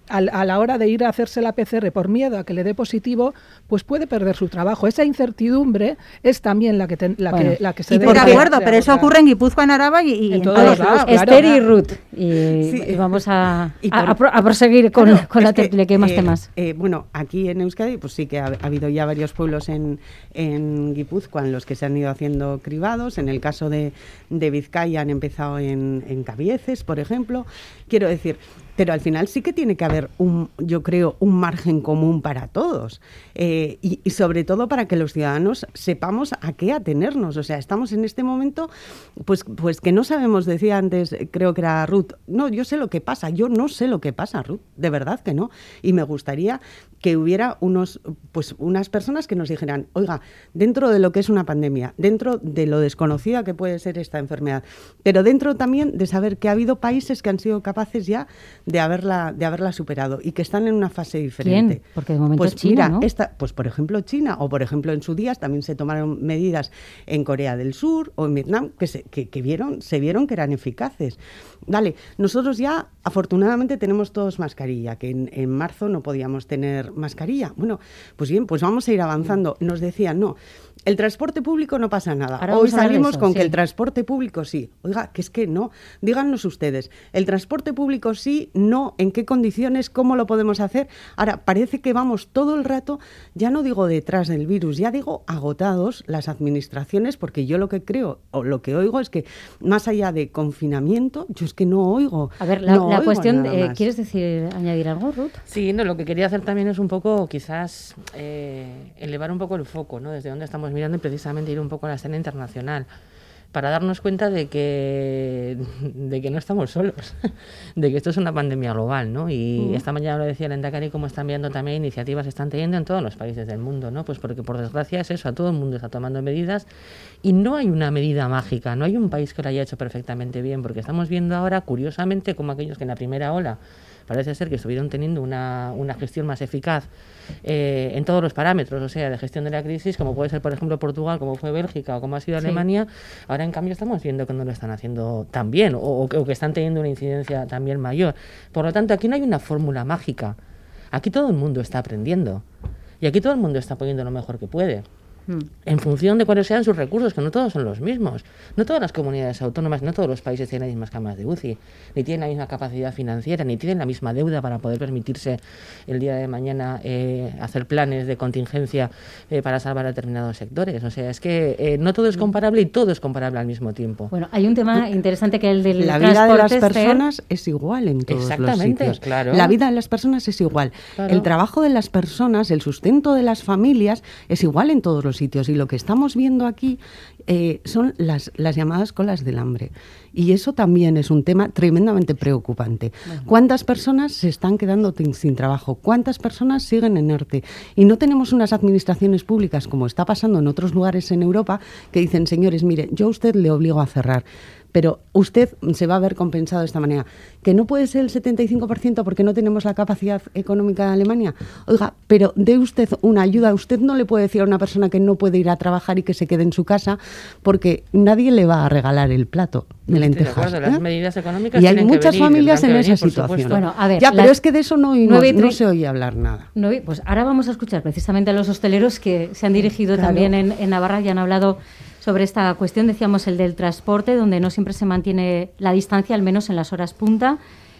a la hora de ir a hacerse la PCR por miedo a que le dé positivo, pues puede perder su trabajo. Esa incertidumbre es también la que se debe. De acuerdo, pero eso ocurre en Guipúzcoa, en Araba y en todos lados. Esther y Ruth. Y vamos a proseguir con la tertulia, que hay más temas. Bueno, aquí en Euskadi, pues sí que ha habido ya varios pueblos en Guipúzcoa en los que se han ido haciendo cribados. En el caso de Vizcaya han empezado en Cabieces, por ejemplo. Quiero decir, pero al final sí que tiene que haber yo creo, un margen común para todos y sobre todo para que los ciudadanos sepamos a qué atenernos. O sea, estamos en este momento, pues que no sabemos, decía antes, creo que era Ruth, no, yo sé lo que pasa, yo no sé lo que pasa, Ruth, de verdad que no. Y me gustaría que hubiera unas personas que nos dijeran, oiga, dentro de lo que es una pandemia, dentro de lo desconocida que puede ser esta enfermedad, pero dentro también de saber que ha habido países que han sido capaces ya de haberla superado y que están en una fase diferente. ¿Quién? Porque de momento es China, ¿no? Pues por ejemplo China, o por ejemplo en su día también se tomaron medidas en Corea del Sur o en Vietnam que se vieron que eran eficaces. Vale, nosotros ya afortunadamente tenemos todos mascarilla, que en marzo no podíamos tener mascarilla. Bueno, pues bien, pues vamos a ir avanzando. Nos decían, no, el transporte público no pasa nada. Ahora Hoy salimos eso, con sí. que el transporte público sí. Oiga, que es que no. Díganos ustedes, el transporte público sí, no, en qué condiciones, cómo lo podemos hacer. Ahora, parece que vamos todo el rato, ya no digo detrás del virus, ya digo agotados las administraciones, porque yo lo que creo o lo que oigo es que más allá de confinamiento, yo es que no oigo. A ver, la cuestión, ¿quieres añadir algo, Ruth? Sí, no, lo que quería hacer también es un poco, quizás, elevar un poco el foco, ¿no? Desde donde estamos mirando y precisamente ir un poco a la escena internacional para darnos cuenta de que no estamos solos, de que esto es una pandemia global, ¿no? Y esta mañana lo decía el Endacari, cómo están viendo también iniciativas, están teniendo en todos los países del mundo, ¿no? Pues porque por desgracia es eso, a todo el mundo está tomando medidas y no hay una medida mágica, no hay un país que lo haya hecho perfectamente bien, porque estamos viendo ahora, curiosamente, como aquellos que en la primera ola parece ser que estuvieron teniendo una gestión más eficaz en todos los parámetros, o sea, de gestión de la crisis, como puede ser, por ejemplo, Portugal, como fue Bélgica o como ha sido Alemania. Ahora, en cambio, estamos viendo que no lo están haciendo tan bien o que están teniendo una incidencia también mayor. Por lo tanto, aquí no hay una fórmula mágica. Aquí todo el mundo está aprendiendo y aquí todo el mundo está poniendo lo mejor que puede. En función de cuáles sean sus recursos, que no todos son los mismos. No todas las comunidades autónomas, no todos los países tienen las mismas camas de UCI, ni tienen la misma capacidad financiera, ni tienen la misma deuda para poder permitirse el día de mañana hacer planes de contingencia para salvar a determinados sectores. O sea, es que no todo es comparable y todo es comparable al mismo tiempo. Bueno, hay un tema interesante que es el del la vida de las personas es igual en todos los sitios. Claro. La vida de las personas es igual. Claro. El trabajo de las personas, el sustento de las familias es igual en todos los sitios y lo que estamos viendo aquí son las llamadas colas del hambre y eso también es un tema tremendamente preocupante. ¿Cuántas personas se están quedando sin trabajo? ¿Cuántas personas siguen en ERTE? Y no tenemos unas administraciones públicas como está pasando en otros lugares en Europa que dicen, señores, mire, yo a usted le obligo a cerrar, pero usted se va a ver compensado de esta manera. ¿Que no puede ser el 75% porque no tenemos la capacidad económica de Alemania? Oiga, pero dé usted una ayuda. Usted no le puede decir a una persona que no puede ir a trabajar y que se quede en su casa porque nadie le va a regalar el plato de lentejas. Las medidas económicas y hay muchas familias en esa situación. Bueno, a ver, pero es que de eso no se oye hablar nada. Pues ahora vamos a escuchar precisamente a los hosteleros que se han dirigido también en Navarra y han hablado sobre esta cuestión. Decíamos el del transporte, donde no siempre se mantiene la distancia, al menos en las horas punta.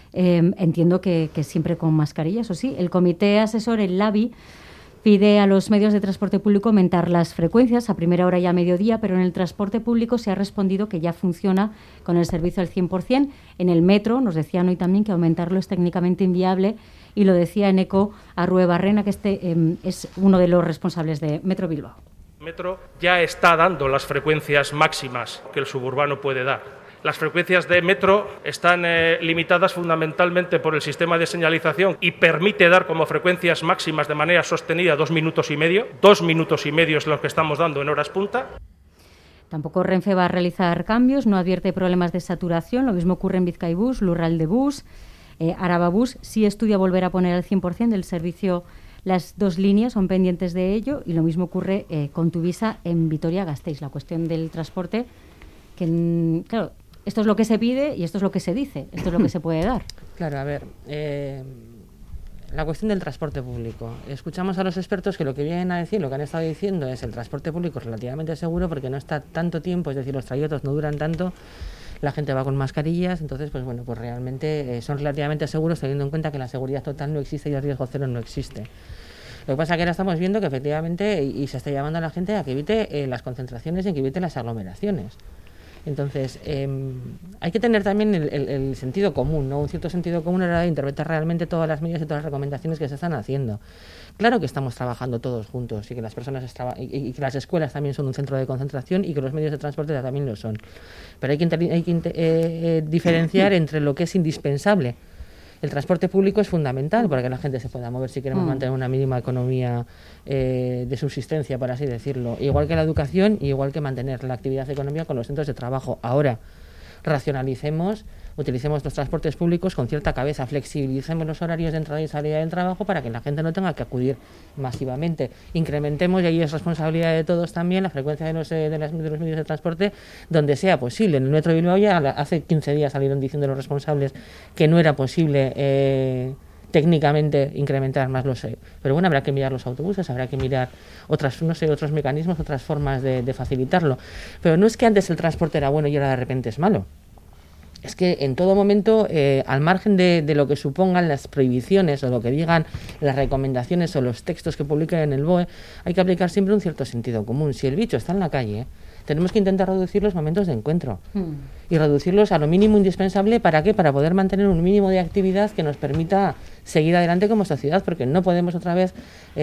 Entiendo que siempre con mascarilla, eso sí. El comité asesor, el LABI, pide a los medios de transporte público aumentar las frecuencias a primera hora y a mediodía, pero en el transporte público se ha respondido que ya funciona con el servicio al 100%. En el metro, nos decían hoy también que aumentarlo es técnicamente inviable, y lo decía en ECO Arrue Barrena, que es uno de los responsables de Metro Bilbao. Metro ya está dando las frecuencias máximas que el suburbano puede dar. Las frecuencias de Metro están limitadas fundamentalmente por el sistema de señalización y permite dar como frecuencias máximas de manera sostenida 2 minutos y medio. 2 minutos y medio es lo que estamos dando en horas punta. Tampoco Renfe va a realizar cambios, no advierte problemas de saturación. Lo mismo ocurre en Bizkaibus, Lurraldebus, Arababus. Sí estudia volver a poner al 100% del servicio. Las dos líneas son pendientes de ello, y lo mismo ocurre con Tuvisa en Vitoria-Gasteiz. La cuestión del transporte, que claro, esto es lo que se pide y esto es lo que se dice, esto es lo que se puede dar. Claro, a ver, la cuestión del transporte público. Escuchamos a los expertos que lo que vienen a decir, lo que han estado diciendo es el transporte público es relativamente seguro porque no está tanto tiempo, es decir, los trayectos no duran tanto, la gente va con mascarillas, entonces pues bueno, pues realmente son relativamente seguros teniendo en cuenta que la seguridad total no existe y el riesgo cero no existe. Lo que pasa es que ahora estamos viendo que efectivamente y se está llamando a la gente a que evite las concentraciones y que evite las aglomeraciones. Entonces, hay que tener también el sentido común, ¿no? Un cierto sentido común a la hora de interpretar realmente todas las medidas y todas las recomendaciones que se están haciendo. Claro que estamos trabajando todos juntos y que las personas y que las escuelas también son un centro de concentración y que los medios de transporte también lo son. Pero hay que diferenciar entre lo que es indispensable. El transporte público es fundamental para que la gente se pueda mover si queremos mantener una mínima economía de subsistencia, por así decirlo. Igual que la educación y igual que mantener la actividad económica con los centros de trabajo. Ahora, racionalicemos, utilicemos los transportes públicos con cierta cabeza, flexibilicemos los horarios de entrada y salida del trabajo para que la gente no tenga que acudir masivamente. Incrementemos, y ahí es responsabilidad de todos también, la frecuencia de los medios de transporte donde sea posible. En el Metro de Bilbao ya hace 15 días salieron diciendo los responsables que no era posible técnicamente incrementar más pero bueno, habrá que mirar los autobuses, habrá que mirar otros mecanismos, otras formas de facilitarlo. Pero no es que antes el transporte era bueno y ahora de repente es malo. Es que en todo momento, al margen de lo que supongan las prohibiciones o lo que digan las recomendaciones o los textos que publican en el BOE, hay que aplicar siempre un cierto sentido común. Si el bicho está en la calle, tenemos que intentar reducir los momentos de encuentro y reducirlos a lo mínimo indispensable. ¿Para qué? Para poder mantener un mínimo de actividad que nos permita seguir adelante como sociedad, porque no podemos otra vez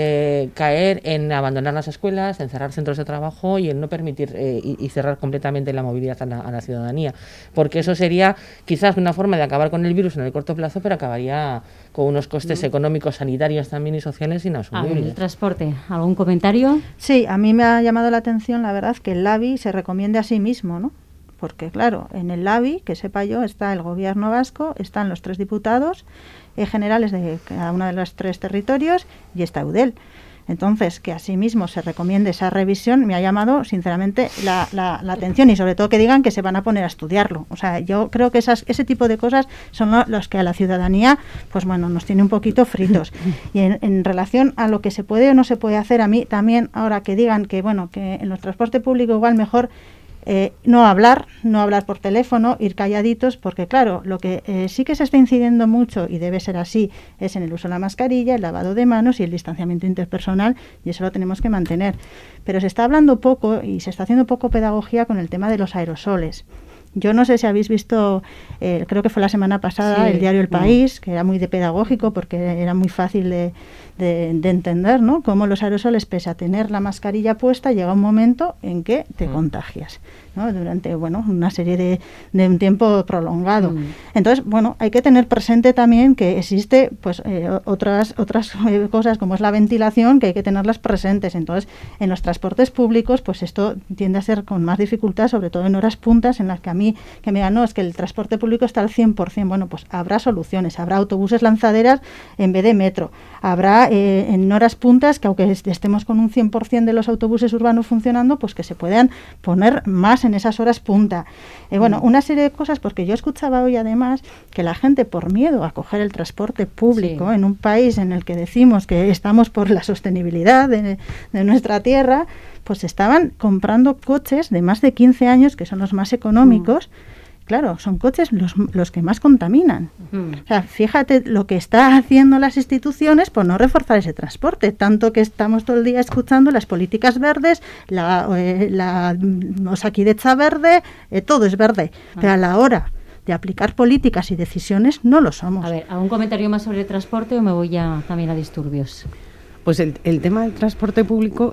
caer en abandonar las escuelas, en cerrar centros de trabajo y en no permitir y cerrar completamente la movilidad a la ciudadanía, porque eso sería quizás una forma de acabar con el virus en el corto plazo, pero acabaría con unos costes económicos, sanitarios también y sociales inasumibles. El transporte, ¿algún comentario? Sí, a mí me ha llamado la atención, la verdad, que el LABI se recomiende a sí mismo, ¿no? Porque claro, en el LABI, que sepa yo, está el gobierno vasco, están los 3 diputados generales de cada uno de los 3 territorios y está Eudel. Entonces, que asimismo se recomiende esa revisión me ha llamado sinceramente la atención, y sobre todo que digan que se van a poner a estudiarlo. O sea, yo creo que ese tipo de cosas son los que a la ciudadanía, pues bueno, nos tiene un poquito fritos. Y en relación a lo que se puede o no se puede hacer, a mí también ahora que digan que, bueno, que en los transporte público igual mejor no hablar por teléfono, ir calladitos, porque claro, lo que sí que se está incidiendo mucho, y debe ser así, es en el uso de la mascarilla, el lavado de manos y el distanciamiento interpersonal, y eso lo tenemos que mantener. Pero se está hablando poco y se está haciendo poco pedagogía con el tema de los aerosoles. Yo no sé si habéis visto, creo que fue la semana pasada, el diario El País, que era muy de pedagógico porque era muy fácil de entender, ¿no? Cómo los aerosoles, pese a tener la mascarilla puesta, llega un momento en que te contagias, ¿no? Durante, bueno, una serie de un tiempo prolongado. Entonces, bueno, hay que tener presente también que existe, pues, otras cosas como es la ventilación, que hay que tenerlas presentes. Entonces, en los transportes públicos, pues esto tiende a ser con más dificultad, sobre todo en horas puntas, en las que a mí, que me digan, no, es que el transporte público está al 100%. Bueno, pues habrá soluciones, habrá autobuses lanzaderas en vez de metro, habrá en horas puntas que aunque estemos con un 100% de los autobuses urbanos funcionando, pues que se puedan poner más en esas horas punta. Bueno, una serie de cosas, porque yo escuchaba hoy además que la gente, por miedo a coger el transporte público en un país en el que decimos que estamos por la sostenibilidad de nuestra tierra, pues estaban comprando coches de más de 15 años, que son los más económicos. Claro, son coches los que más contaminan. O sea, fíjate lo que están haciendo las instituciones por no reforzar ese transporte. Tanto que estamos todo el día escuchando las políticas verdes, la Osakidetza verde, todo es verde. Pero a la hora de aplicar políticas y decisiones no lo somos. A ver, ¿algún comentario más sobre el transporte o me voy ya también a disturbios? Pues el tema del transporte público,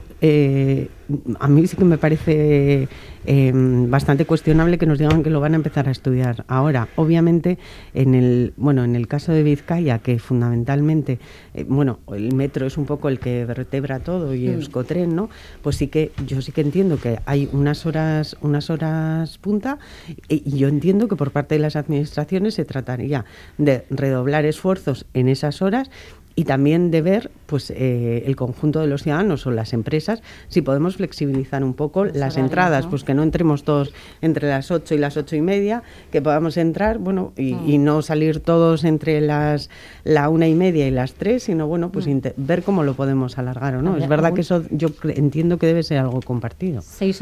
a mí sí que me parece bastante cuestionable que nos digan que lo van a empezar a estudiar ahora. Obviamente, en el caso de Vizcaya, que fundamentalmente, el metro es un poco el que vertebra todo y Euskotren, ¿no? Pues yo sí que entiendo que hay unas horas punta, y yo entiendo que por parte de las administraciones se trataría de redoblar esfuerzos en esas horas y también de ver pues el conjunto de los ciudadanos o las empresas si podemos flexibilizar un poco las entradas, ¿no? Pues que no entremos todos entre las 8 y las 8:30, que podamos entrar, bueno, y no salir todos entre la 1:30 y las 3, sino bueno, pues ver cómo lo podemos alargar o no. Es verdad que eso yo entiendo que debe ser algo compartido.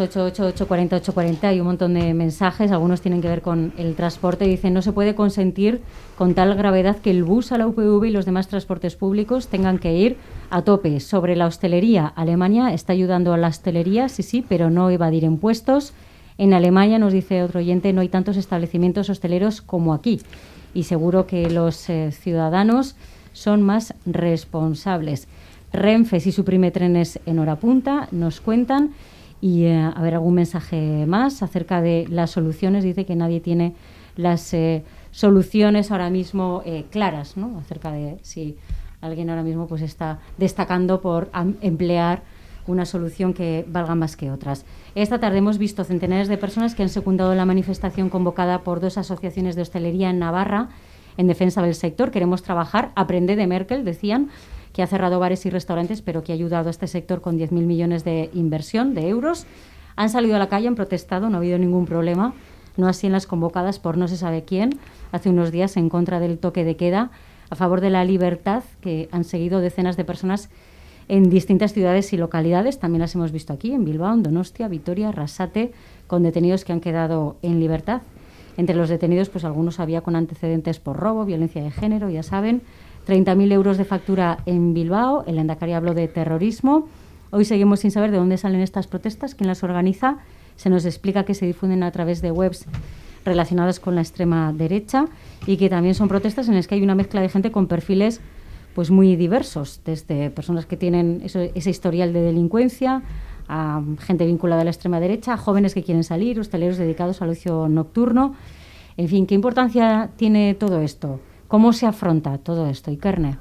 688-840-840, hay un montón de mensajes, algunos tienen que ver con el transporte, dicen no se puede consentir con tal gravedad que el bus a la UPV y los demás transportes públicos tengan que ir a tope. Sobre la hostelería, Alemania está ayudando a la hostelería, sí, pero no evadir impuestos. En Alemania, nos dice otro oyente, no hay tantos establecimientos hosteleros como aquí y seguro que los ciudadanos son más responsables. Renfe sí suprime trenes en hora punta, nos cuentan. Y a ver, algún mensaje más acerca de las soluciones. Dice que nadie tiene las soluciones ahora mismo claras, ¿no? Acerca de si alguien ahora mismo pues está destacando por emplear una solución que valga más que otras. Esta tarde hemos visto centenares de personas que han secundado la manifestación convocada por 2 asociaciones de hostelería en Navarra en defensa del sector. Queremos trabajar, aprender de Merkel, decían, que ha cerrado bares y restaurantes, pero que ha ayudado a este sector con 10.000 millones de inversión, de euros. Han salido a la calle, han protestado, no ha habido ningún problema, no así en las convocadas por no se sabe quién, hace unos días en contra del toque de queda, a favor de la libertad, que han seguido decenas de personas en distintas ciudades y localidades. También las hemos visto aquí, en Bilbao, en Donostia, Vitoria, Arrasate, con detenidos que han quedado en libertad. Entre los detenidos, pues algunos había con antecedentes por robo, violencia de género, ya saben. 30.000 euros de factura en Bilbao, el Lehendakari habló de terrorismo. Hoy seguimos sin saber de dónde salen estas protestas, quién las organiza. Se nos explica que se difunden a través de webs relacionadas con la extrema derecha y que también son protestas en las que hay una mezcla de gente con perfiles pues muy diversos, desde personas que tienen ese historial de delincuencia, a gente vinculada a la extrema derecha, a jóvenes que quieren salir, hosteleros dedicados al ocio nocturno. En fin, ¿qué importancia tiene todo esto? ¿Cómo se afronta todo esto, Ikerne?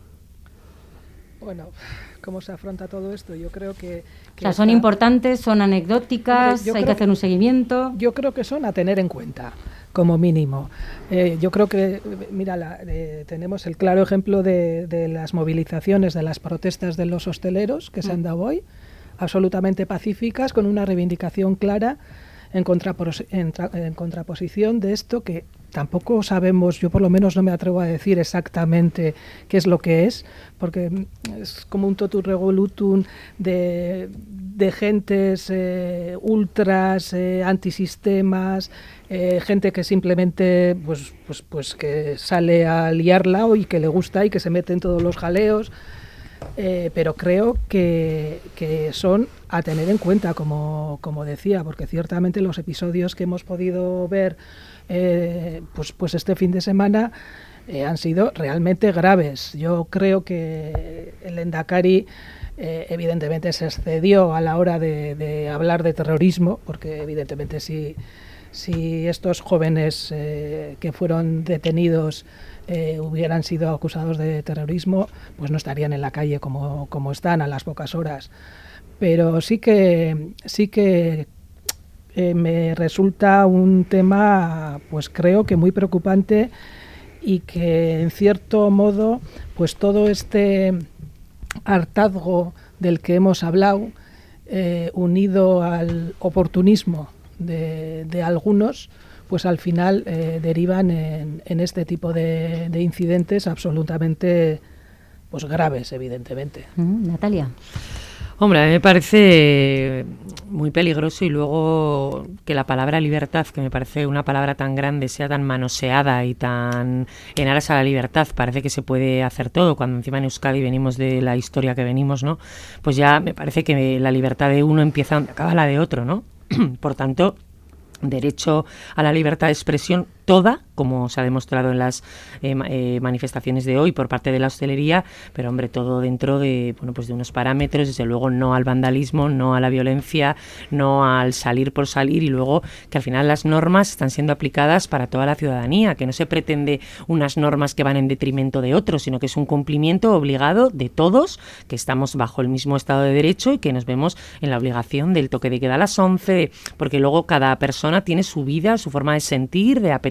Bueno, ¿cómo se afronta todo esto? Yo creo que o sea, son importantes, son anecdóticas, hay que hacer un seguimiento. Yo creo que son a tener en cuenta, como mínimo. Yo creo que, mira, tenemos el claro ejemplo de las movilizaciones, de las protestas de los hosteleros que se han dado hoy, absolutamente pacíficas, con una reivindicación clara en contraposición de esto que tampoco sabemos, yo por lo menos no me atrevo a decir exactamente qué es lo que es, porque es como un totum revolutum de gentes ultras, antisistemas, gente que simplemente pues que sale a liarla y que le gusta y que se mete en todos los jaleos. Pero creo que son a tener en cuenta, como decía, porque ciertamente los episodios que hemos podido ver pues este fin de semana han sido realmente graves. Yo creo que el Lehendakari evidentemente se excedió a la hora de hablar de terrorismo, porque evidentemente si estos jóvenes que fueron detenidos hubieran sido acusados de terrorismo, pues no estarían en la calle como están a las pocas horas. Pero sí que me resulta un tema, pues creo que muy preocupante, y que en cierto modo pues todo este hartazgo del que hemos hablado, unido al oportunismo de algunos, pues al final derivan en este tipo de incidentes absolutamente pues graves, evidentemente. Natalia. Hombre, a mí me parece muy peligroso, y luego que la palabra libertad, que me parece una palabra tan grande, sea tan manoseada y tan en aras a la libertad. Parece que se puede hacer todo, cuando encima en Euskadi venimos de la historia que venimos, ¿no? Pues ya me parece que la libertad de uno empieza donde acaba la de otro, ¿no? Por tanto, derecho a la libertad de expresión toda, como se ha demostrado en las manifestaciones de hoy por parte de la hostelería, pero hombre, todo dentro de pues de unos parámetros, desde luego no al vandalismo, no a la violencia, no al salir por salir, y luego que al final las normas están siendo aplicadas para toda la ciudadanía, que no se pretende unas normas que van en detrimento de otros, sino que es un cumplimiento obligado de todos, que estamos bajo el mismo Estado de Derecho y que nos vemos en la obligación del toque de queda a las 11, porque luego cada persona tiene su vida, su forma de sentir, de apetecer,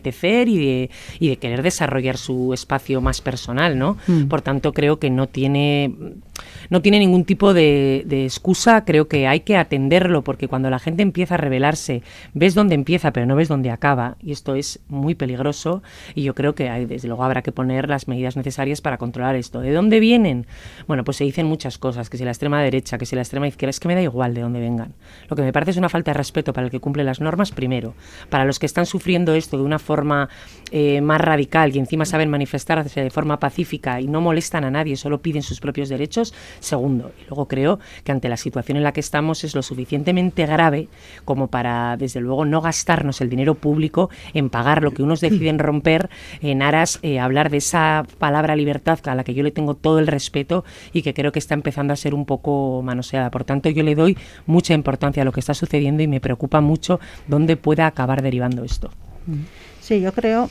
apetecer y de querer desarrollar su espacio más personal, ¿no? Por tanto, creo que no tiene ningún tipo de excusa. Creo que hay que atenderlo, porque cuando la gente empieza a rebelarse, ves dónde empieza pero no ves dónde acaba, y esto es muy peligroso, y yo creo que desde luego habrá que poner las medidas necesarias para controlar esto. ¿De dónde vienen? Bueno, pues se dicen muchas cosas, que si la extrema derecha, que si la extrema izquierda, es que me da igual de dónde vengan. Lo que me parece es una falta de respeto para el que cumple las normas, primero, para los que están sufriendo esto de una forma más radical y encima saben manifestarse de forma pacífica y no molestan a nadie, solo piden sus propios derechos, segundo. Y luego creo que ante la situación en la que estamos es lo suficientemente grave como para, desde luego, no gastarnos el dinero público en pagar lo que unos deciden romper en aras hablar de esa palabra libertad a la que yo le tengo todo el respeto y que creo que está empezando a ser un poco manoseada. Por tanto, yo le doy mucha importancia a lo que está sucediendo y me preocupa mucho dónde pueda acabar derivando esto. Sí, yo creo,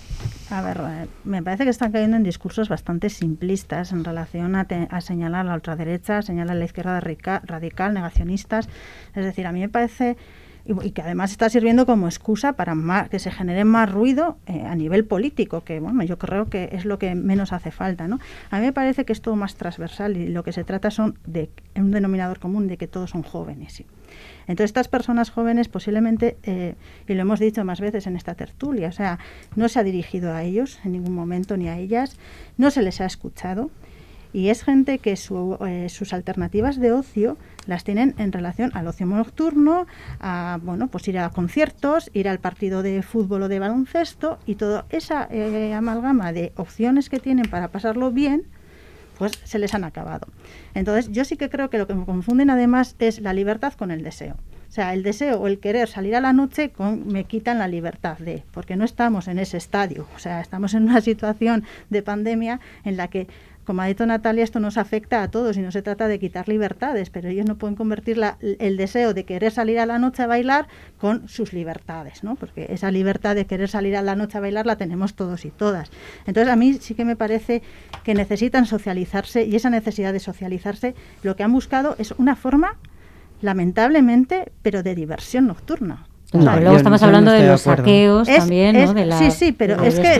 me parece que están cayendo en discursos bastante simplistas en relación a señalar a la ultraderecha, a señalar a la izquierda radical, negacionistas. Es decir, a mí me parece, y que además está sirviendo como excusa para que se genere más ruido a nivel político, que bueno, yo creo que es lo que menos hace falta, ¿no? A mí me parece que es todo más transversal y lo que se trata son de un denominador común de que todos son jóvenes, ¿sí? Entonces estas personas jóvenes posiblemente, y lo hemos dicho más veces en esta tertulia, o sea, no se ha dirigido a ellos en ningún momento ni a ellas, no se les ha escuchado, y es gente que sus alternativas de ocio las tienen en relación al ocio nocturno, a pues ir a conciertos, ir al partido de fútbol o de baloncesto, y toda esa amalgama de opciones que tienen para pasarlo bien, pues se les han acabado. Entonces yo sí que creo que lo que me confunden además es la libertad con el deseo. O sea, el deseo o el querer salir a la noche me quitan la libertad porque no estamos en ese estadio. O sea, estamos en una situación de pandemia en la que, como ha dicho Natalia, esto nos afecta a todos y no se trata de quitar libertades, pero ellos no pueden convertir el deseo de querer salir a la noche a bailar con sus libertades, ¿no? Porque esa libertad de querer salir a la noche a bailar la tenemos todos y todas. Entonces a mí sí que me parece que necesitan socializarse, y esa necesidad de socializarse lo que han buscado es una forma, lamentablemente, pero de diversión nocturna. No, luego estamos hablando de los saqueos también, ¿no? Sí, pero es que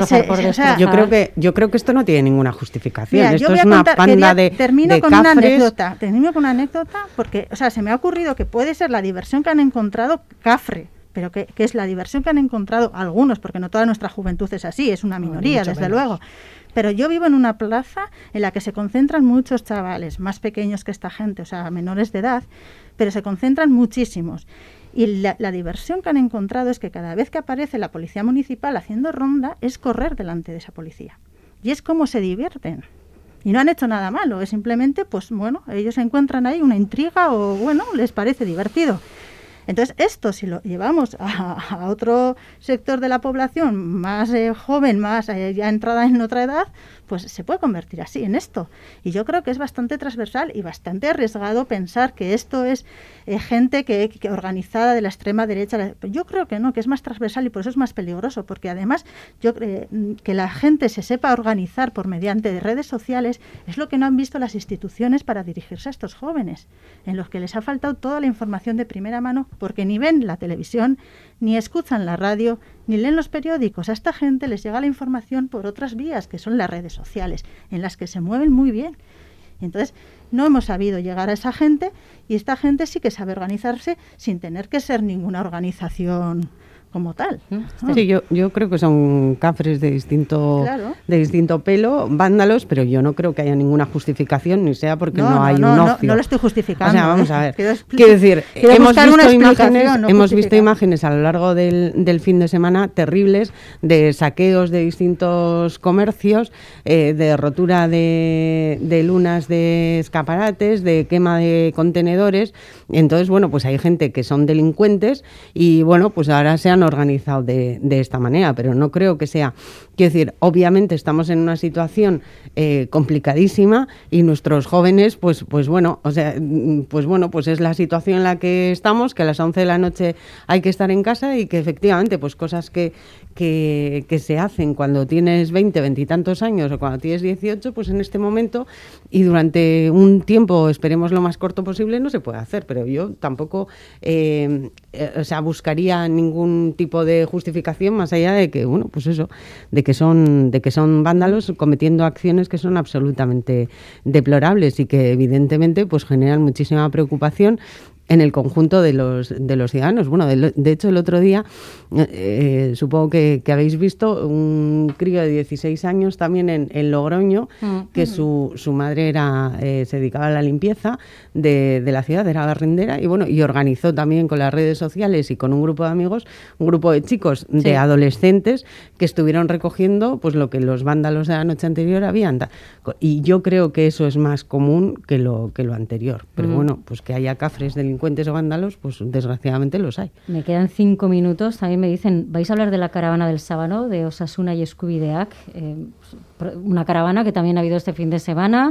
yo creo que esto no tiene ninguna justificación. Mira, esto es una panda de termino con una anécdota porque, o sea, se me ha ocurrido que puede ser la diversión que han encontrado cafre, pero que es la diversión que han encontrado algunos, porque no toda nuestra juventud es así, es una minoría, desde luego. Pero yo vivo en una plaza en la que se concentran muchos chavales, más pequeños que esta gente, o sea, menores de edad, pero se concentran muchísimos. Y la diversión que han encontrado es que cada vez que aparece la policía municipal haciendo ronda, es correr delante de esa policía. Y es como se divierten. Y no han hecho nada malo, es simplemente, pues bueno, ellos encuentran ahí una intriga o bueno, les parece divertido. Entonces, esto si lo llevamos a otro sector de la población más joven, más ya entrada en otra edad, pues se puede convertir así en esto. Y yo creo que es bastante transversal y bastante arriesgado pensar que esto es gente que organizada de la extrema derecha. Yo creo que no, que es más transversal y por eso es más peligroso, porque además yo creo que la gente se sepa organizar por mediante redes sociales es lo que no han visto las instituciones para dirigirse a estos jóvenes, en los que les ha faltado toda la información de primera mano, porque ni ven la televisión, ni escuchan la radio, ni leen los periódicos. A esta gente les llega la información por otras vías, que son las redes sociales, en las que se mueven muy bien. Y entonces no hemos sabido llegar a esa gente, y esta gente sí que sabe organizarse sin tener que ser ninguna organización como tal. Sí, yo creo que son cafres de distinto pelo, vándalos, pero yo no creo que haya ninguna justificación, ni sea porque no hay un ocio. No lo estoy justificando. O sea, vamos a ver. Quiero decir, hemos visto imágenes a lo largo del fin de semana terribles de saqueos de distintos comercios, de rotura de lunas de escaparates, de quema de contenedores. Entonces, bueno, pues hay gente que son delincuentes y, bueno, pues ahora se han organizado de esta manera, pero no creo que sea... Quiero decir, obviamente estamos en una situación complicadísima y nuestros jóvenes, pues bueno, pues es la situación en la que estamos, que a las 11 de la noche hay que estar en casa y que efectivamente, pues cosas que que se hacen cuando tienes 20 y tantos años o cuando tienes 18, pues en este momento y durante un tiempo, esperemos lo más corto posible, no se puede hacer. Pero yo tampoco buscaría ningún tipo de justificación más allá de que, bueno, pues eso, de que son vándalos cometiendo acciones que son absolutamente deplorables y que evidentemente pues generan muchísima preocupación en el conjunto de los ciudadanos. Bueno, de hecho, el otro día, supongo que habéis visto un crío de 16 años también en Logroño, que su madre se dedicaba a la limpieza de la ciudad, era barrendera, y organizó también con las redes sociales y con un grupo de amigos, un grupo de chicos, de adolescentes, que estuvieron recogiendo pues lo que los vándalos de la noche anterior habían. Y yo creo que eso es más común que lo anterior. Pero bueno, pues que haya cafres delincuentes o vándalos, pues desgraciadamente los hay. Me quedan 5 minutos. También me dicen, ¿vais a hablar de la caravana del sábado de Osasuna y Eskubideak? Una caravana que también ha habido este fin de semana,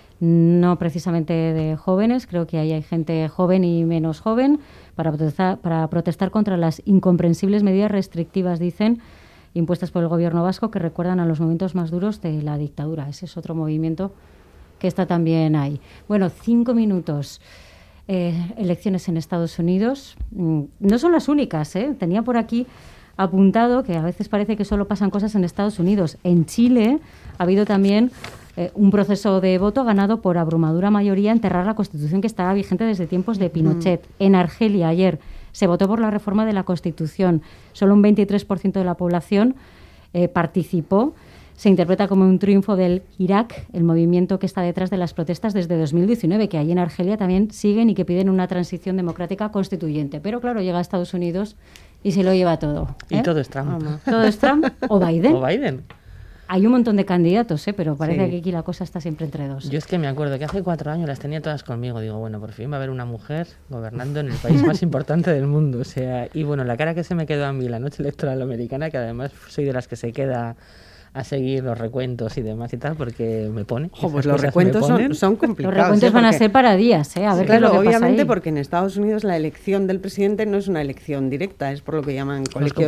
no precisamente de jóvenes, creo que hay gente joven y menos joven, para protestar contra las incomprensibles medidas restrictivas, dicen, impuestas por el gobierno vasco, que recuerdan a los momentos más duros de la dictadura. Ese es otro movimiento que está también ahí. Bueno, 5 minutos. Elecciones en Estados Unidos. No son las únicas, ¿eh? Tenía por aquí apuntado que a veces parece que solo pasan cosas en Estados Unidos. En Chile ha habido también un proceso de voto ganado por abrumadora mayoría enterrar la Constitución que estaba vigente desde tiempos de Pinochet. En Argelia ayer se votó por la reforma de la Constitución. Solo un 23% de la población participó. Se interpreta como un triunfo del Irak, el movimiento que está detrás de las protestas desde 2019, que allí en Argelia también siguen y que piden una transición democrática constituyente. Pero claro, llega a Estados Unidos y se lo lleva todo. Y todo es Trump. ¿Todo es Trump o Biden? O Biden. Hay un montón de candidatos, pero parece que aquí la cosa está siempre entre dos. Yo es que me acuerdo que hace 4 años las tenía todas conmigo. Digo, bueno, por fin va a haber una mujer gobernando en el país más importante del mundo. O sea, y bueno, la cara que se me quedó a mí la noche electoral americana, que además soy de las que se queda a seguir los recuentos y demás y tal, porque me pone. Pues los recuentos son complicados. Los recuentos van a ser para días, a ver qué es lo que pasa obviamente ahí. Porque en Estados Unidos la elección del presidente no es una elección directa, es por lo que llaman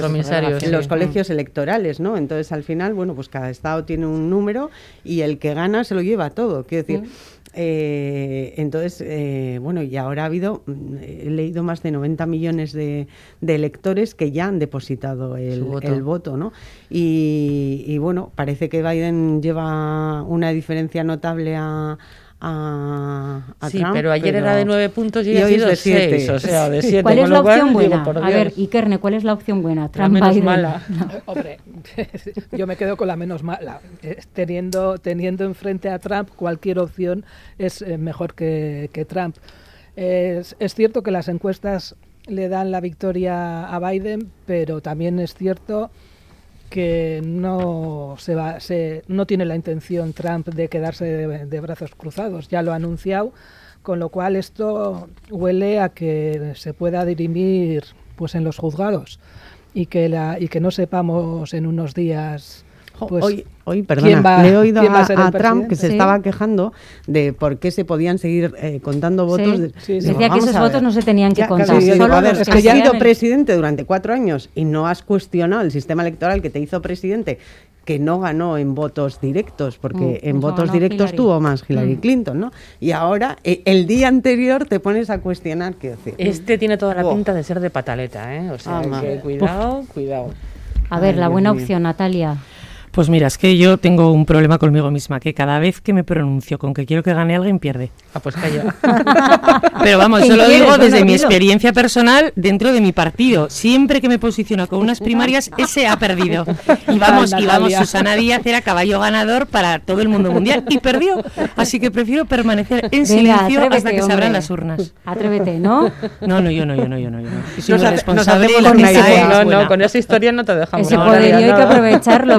los colegios electorales, ¿no? Entonces, al final, bueno, pues cada estado tiene un número y el que gana se lo lleva todo. Quiero decir, bueno, y ahora he leído más de 90 millones de electores que ya han depositado el voto, ¿no? Y bueno, parece que Biden lleva una diferencia notable a Trump, pero ayer era de 9 puntos y hoy es de 6, o sea, de 7. ¿Cuál es la opción buena? A ver, Ikerne, ¿cuál es la opción buena? Trump, la menos mala. No. Hombre, yo me quedo con la menos mala. Teniendo enfrente a Trump, cualquier opción es mejor que Trump. Es cierto que las encuestas le dan la victoria a Biden, pero también es cierto que no tiene la intención Trump de quedarse de brazos cruzados, ya lo ha anunciado, con lo cual esto huele a que se pueda dirimir pues en los juzgados y que no sepamos en unos días. Pues, hoy, perdona, le he oído a Trump que se estaba quejando de por qué se podían seguir contando votos. Decía que esos votos no se tenían que contar. Es que has sido presidente durante 4 años y no has cuestionado el sistema electoral que te hizo presidente, que no ganó en votos directos, porque en votos directos tuvo más Hillary Clinton, ¿no? Y ahora, el día anterior, te pones a cuestionar qué decir. Este tiene toda la pinta de ser de pataleta, ¿eh? O sea, que cuidado. A ver, la buena opción, Natalia. Pues mira, es que yo tengo un problema conmigo misma, que cada vez que me pronuncio con que quiero que gane alguien, pierde. Pues calla. Pero vamos, yo lo digo desde mi experiencia personal dentro de mi partido. Siempre que me posiciono con unas primarias, ese ha perdido. Y vamos, Susana Díaz era caballo ganador para todo el mundo mundial y perdió. Así que prefiero permanecer en silencio hasta que se abran las urnas. Atrévete, ¿no? No. Yo soy responsable. No, con esa historia no te dejamos. Ese poderío hay que aprovecharlo.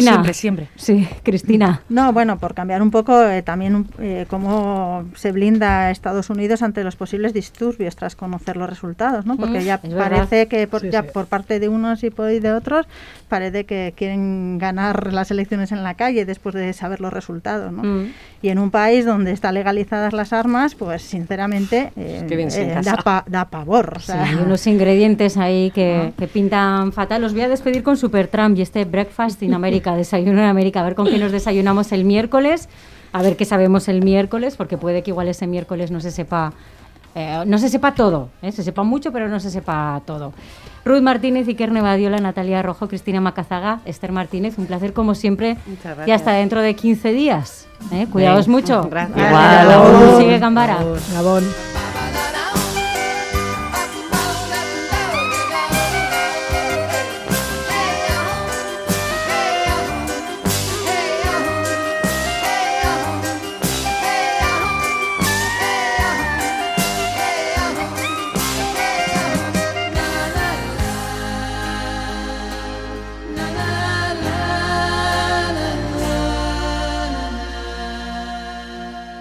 siempre, siempre. Sí, Cristina. No, bueno, por cambiar un poco también cómo se blinda Estados Unidos ante los posibles disturbios tras conocer los resultados, ¿no? Porque ya parece que por parte de unos y de otros parece que quieren ganar las elecciones en la calle después de saber los resultados, ¿no? Y en un país donde están legalizadas las armas, pues sinceramente da pavor. O sea. Sí, hay unos ingredientes ahí que pintan fatal. Los voy a despedir con Supertramp y este Breakfast in America, desayuno en América, a ver con qué nos desayunamos el miércoles, a ver qué sabemos el miércoles, porque puede que igual ese miércoles no se sepa todo, se sepa mucho, pero no se sepa todo. Ruth Martínez, Iker Nevadiola, Natalia Rojo, Cristina Macazaga, Esther Martínez, un placer como siempre. Muchas gracias. Y hasta dentro de 15 días. Cuidaos mucho. Gracias. Igual. Sigue Gambara. Gabón.